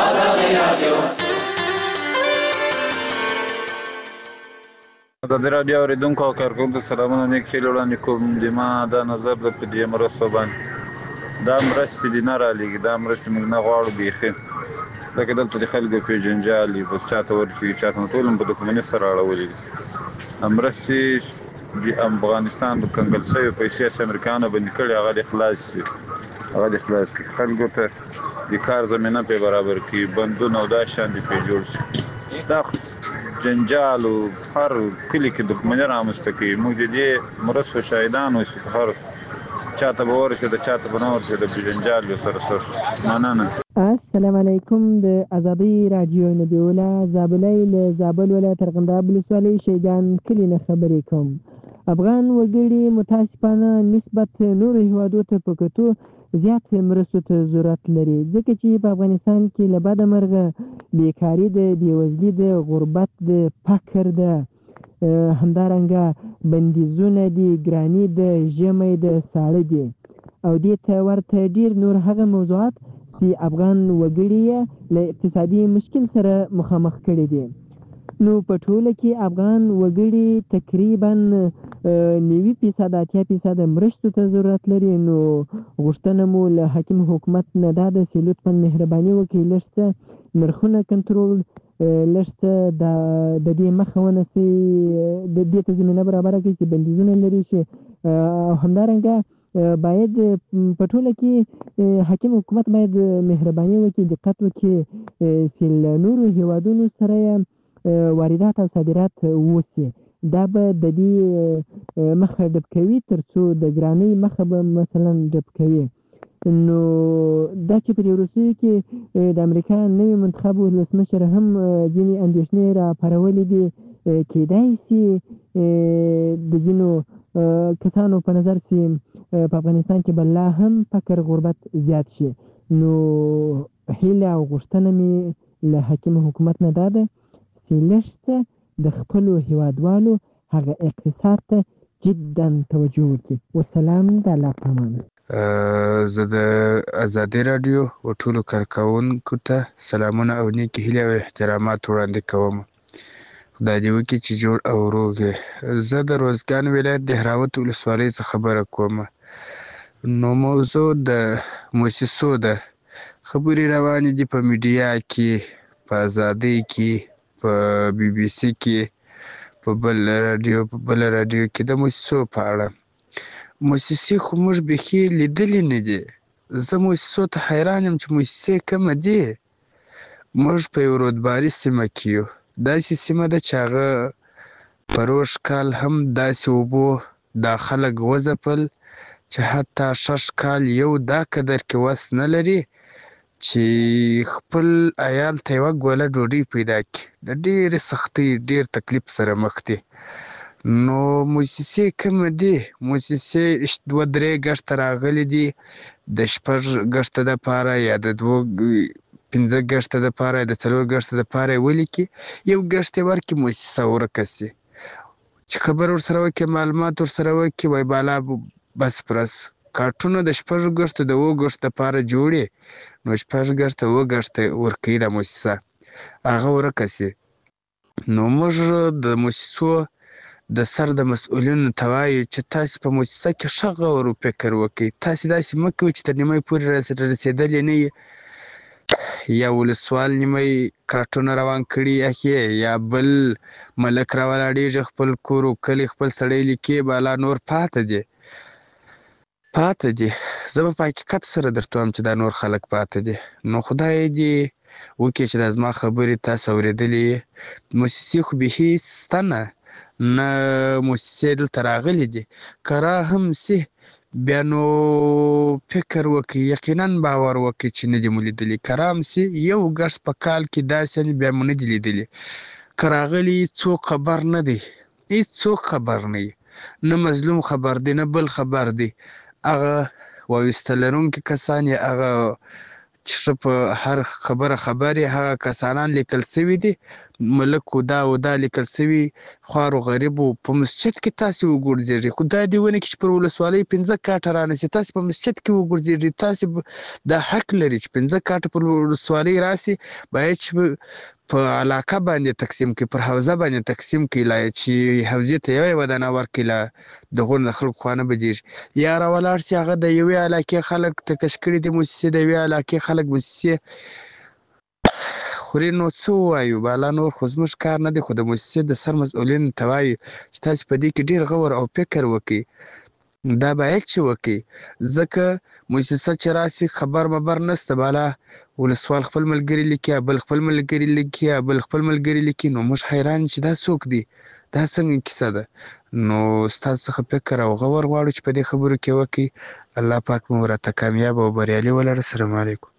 ازادي راډیو اوریدونکو او کارکونکو سلامونه، نیک هیلې وړاندې کوم. د ما دا نظر د په دې مرستو باندې دا مرستې دې نه رالېږي، دا مرستې موږ نه غواړو بیخي، ځکه دلته د خلکو پېژنجال دي، بس چاته ورسېږي چاته نه، ټول هم په دښمني سره اړولي دي. مرستې د افغانستان د کنګل شویو پیسې چې امریکایانو بندي کړي هغه دې خلاص شي، هغه دې خلاص کړي، خلکو ته د کار زمینه پرې برابر کړي، بندونه او دا شیان دې پرې جوړ شي. دا جنجال او هر کلي کې دښمني رامنځته کوي. موږ د دې مرستو شاهدان اوسو، په هر چاته به ورسېده چاته به نه ورسېده، په جنجال یې سره سر. مننه. السلام علیکم. د ازادي راډیو نبی الله زابلی له زابل ولایت ارغنداب ولسوالۍ شیګان کلي نه خبرې کوم. افغان وګړي متاسفانه نسبت نورو هیوادو ته په کتو زیات مرستو ته ضرورت لري، ځکه چې په افغانستان کې له بده مرغه بیکاري ده، بېوزلي ده، غربت ده، فقر ده، همدارنګه بندیزونه دي، ګراني ده، ژمی ده، ساړه دي، او دې ته ورته ډېر نور هغه موضوعات چې افغان وګړي له اقتصادي مشکل سره مخامخ کړي دي. نو په ټوله کې افغان وګړي تقریبا نوي فیصد اتیا فیصد مرستو ته ضرورت لري. نو غوښتنه مو له حاکم حکومت نه دا ده چې لطفا مهرباني وکړي لږ څه نرخونه کنټرول، لږ څه د دې مخه ونیسي، د دې ته زمینه برابره کړي چې بندیزونه لرې شي، او همدارنګه باید په ټوله کې حاکم حکومت باید مهرباني وکړي، دقت وکړي چې له نورو هیوادونو سره واردات او صادرات وشي. دا به د دې مخه ډب کوي، تر څو د ګرانۍ مخه به مثلا ډب کوي. نو دا چې په دې وروستیو کې د امریکا نوي منتخب ولسمشر هم ځینې اندېښنې راپارولې دي، کېدای شي د ځینو کسانو په نظر چې په افغانستان کې به لا هم فقر غربت زیات شي. نو هیله او غوښتنه مې له حاکم حکومت نه دا ده چې لږ څه د خپلو هیوادوالو هغه اقتصاد ته جدا توجه وکړي. والسلام د الله په امان. زه د ازادي راډیو او ټولو کارکوونکو ته سلامونه او نیکې هیلې او احترامات وړاندې کوم. خدای دې وکړي چې جوړ او روغ وي. زه د روزګان ولایت د هراوت ولسوالۍ څخه خبره کوم. نو موضوع د موسسو ده، خبرې روانې دي په میډیا کې، په ازادۍ کې، په بي بي سي کې، په بل راډیو په بل راډیو کې د موسسو په اړه. موسسې خو موږ بیخي لیدلې نه دي. زه موسسو ته حیران یم چې موسسې کومه دي. موږ په یو رودباري سیمه کې یو، داسې سیمه ده چې هغه پروش کال هم داسې اوبو دا خلک وځپل چې حتی شش کال یو دا قدر کې وس نه لري چې خپل عیال ته یوه ګوله ډوډۍ پیدا کړي. د ډېرې سختۍ ډېر تکلیف سره مخ دي. نو موسسې کومه دي؟ موسسې دوه درې ګشته راغلي دي، د شپږ ګشته دپاره یا د دوه پنځه ګشته دپاره یا د څلور ګشته دپاره یې ولیکي، یو ګشت یې ورکړي، موسسه ورکه سي، چې خبر ورسره وکړي، معلومات ورسره وکړي، وایي بالا بس پرس کارټونه د شپږو ګشتو د اووه ګشتو دپاره جوړې، نو شپږ ګشته اووه ګشته ورکوي دا موسسه، هغه ورکه سي. نو موږ د موسسو د سر د مسؤلینو ته وایو چې تاسې په موسسه کې ښه غور و فکر وکړئ، تاسې داسې مه کوئ چې تر نیمۍ پورې رسېدلې نه یي، یا ولسوال نیمۍ کارټونه روان کړي اخی، یا بل ملک راولاړېږي خپل کور و کلی خپل سړی لیکي، بالا نور پاته دي پاته دي. زه به په حقیقت سره درته وایم چې دا نور خلک پاته دي. نو خدای دې وکړي چې دا زما خبرې تاسو اورېدلې. موسسې خو بیخي شته نه، نه موسسې دلته راغلي دي. که را هم سي بیا نو فکر وکړي، یقینا باور وکړي چې نه دي مو لیدلي. که را هم سي یو ګشت په کال کې داسې بیا مو نه دي لیدلي. که راغلي څوک خبر نه دی، هیڅوک خبر نه وي، نه مظلوم خبر دی نه بل خبر دی. هغه وایسته لرونکي کسان یا هغه چې په هر خبره خبرې هغه کسانان لیکل سوي دي، ملک و دا و دا لیکل سوي، خوار و غریب و په مسجد کې تاسې وګرځېږئ. خو دا دې ونه کړي چې پر ولسوالۍ پنځه کاټه رانیسي، تاسې په مسجد کې وګرځېږئ. تاسې دا حق لري چې پنځه کاټه پر ولسوالۍ راسي، باید چې په علاقه باندې تقسیم کړي، پر حوزه باندې تقسیم کړي، لا چې حوزې ته یوه ودانه ورکړي، لا دغو د خلکو خوا نه بدېږي. یا راولاړ شي هغه د یوې علاقې خلک تکش کړي دي موسسې، د یوې علاقې خلک موسسې خوري. نو څه ووایو، بالا نور خو زموږ کار نه دی، خو د موسسې د سر مسؤلینو ته وایو چې تاسې په دې کې ډېر غور او فکر وکړئ. دا باید چې وکړي، ځکه موسسه چې راسي خبر مبر نسته، بالا ولسوال خپل ملګري لیکي، بل خپل ملګري لیکي، بل خپل ملګري لیکي. نو موږ حیران چې دا څوک دی، دا څنګه کیسه ده. نو ستاسو څخه فکر او غور غواړو چې په دې خبرو کې وکړي. الله پاک مو راته کامیاب او بریالي ولري. السلام علیکم.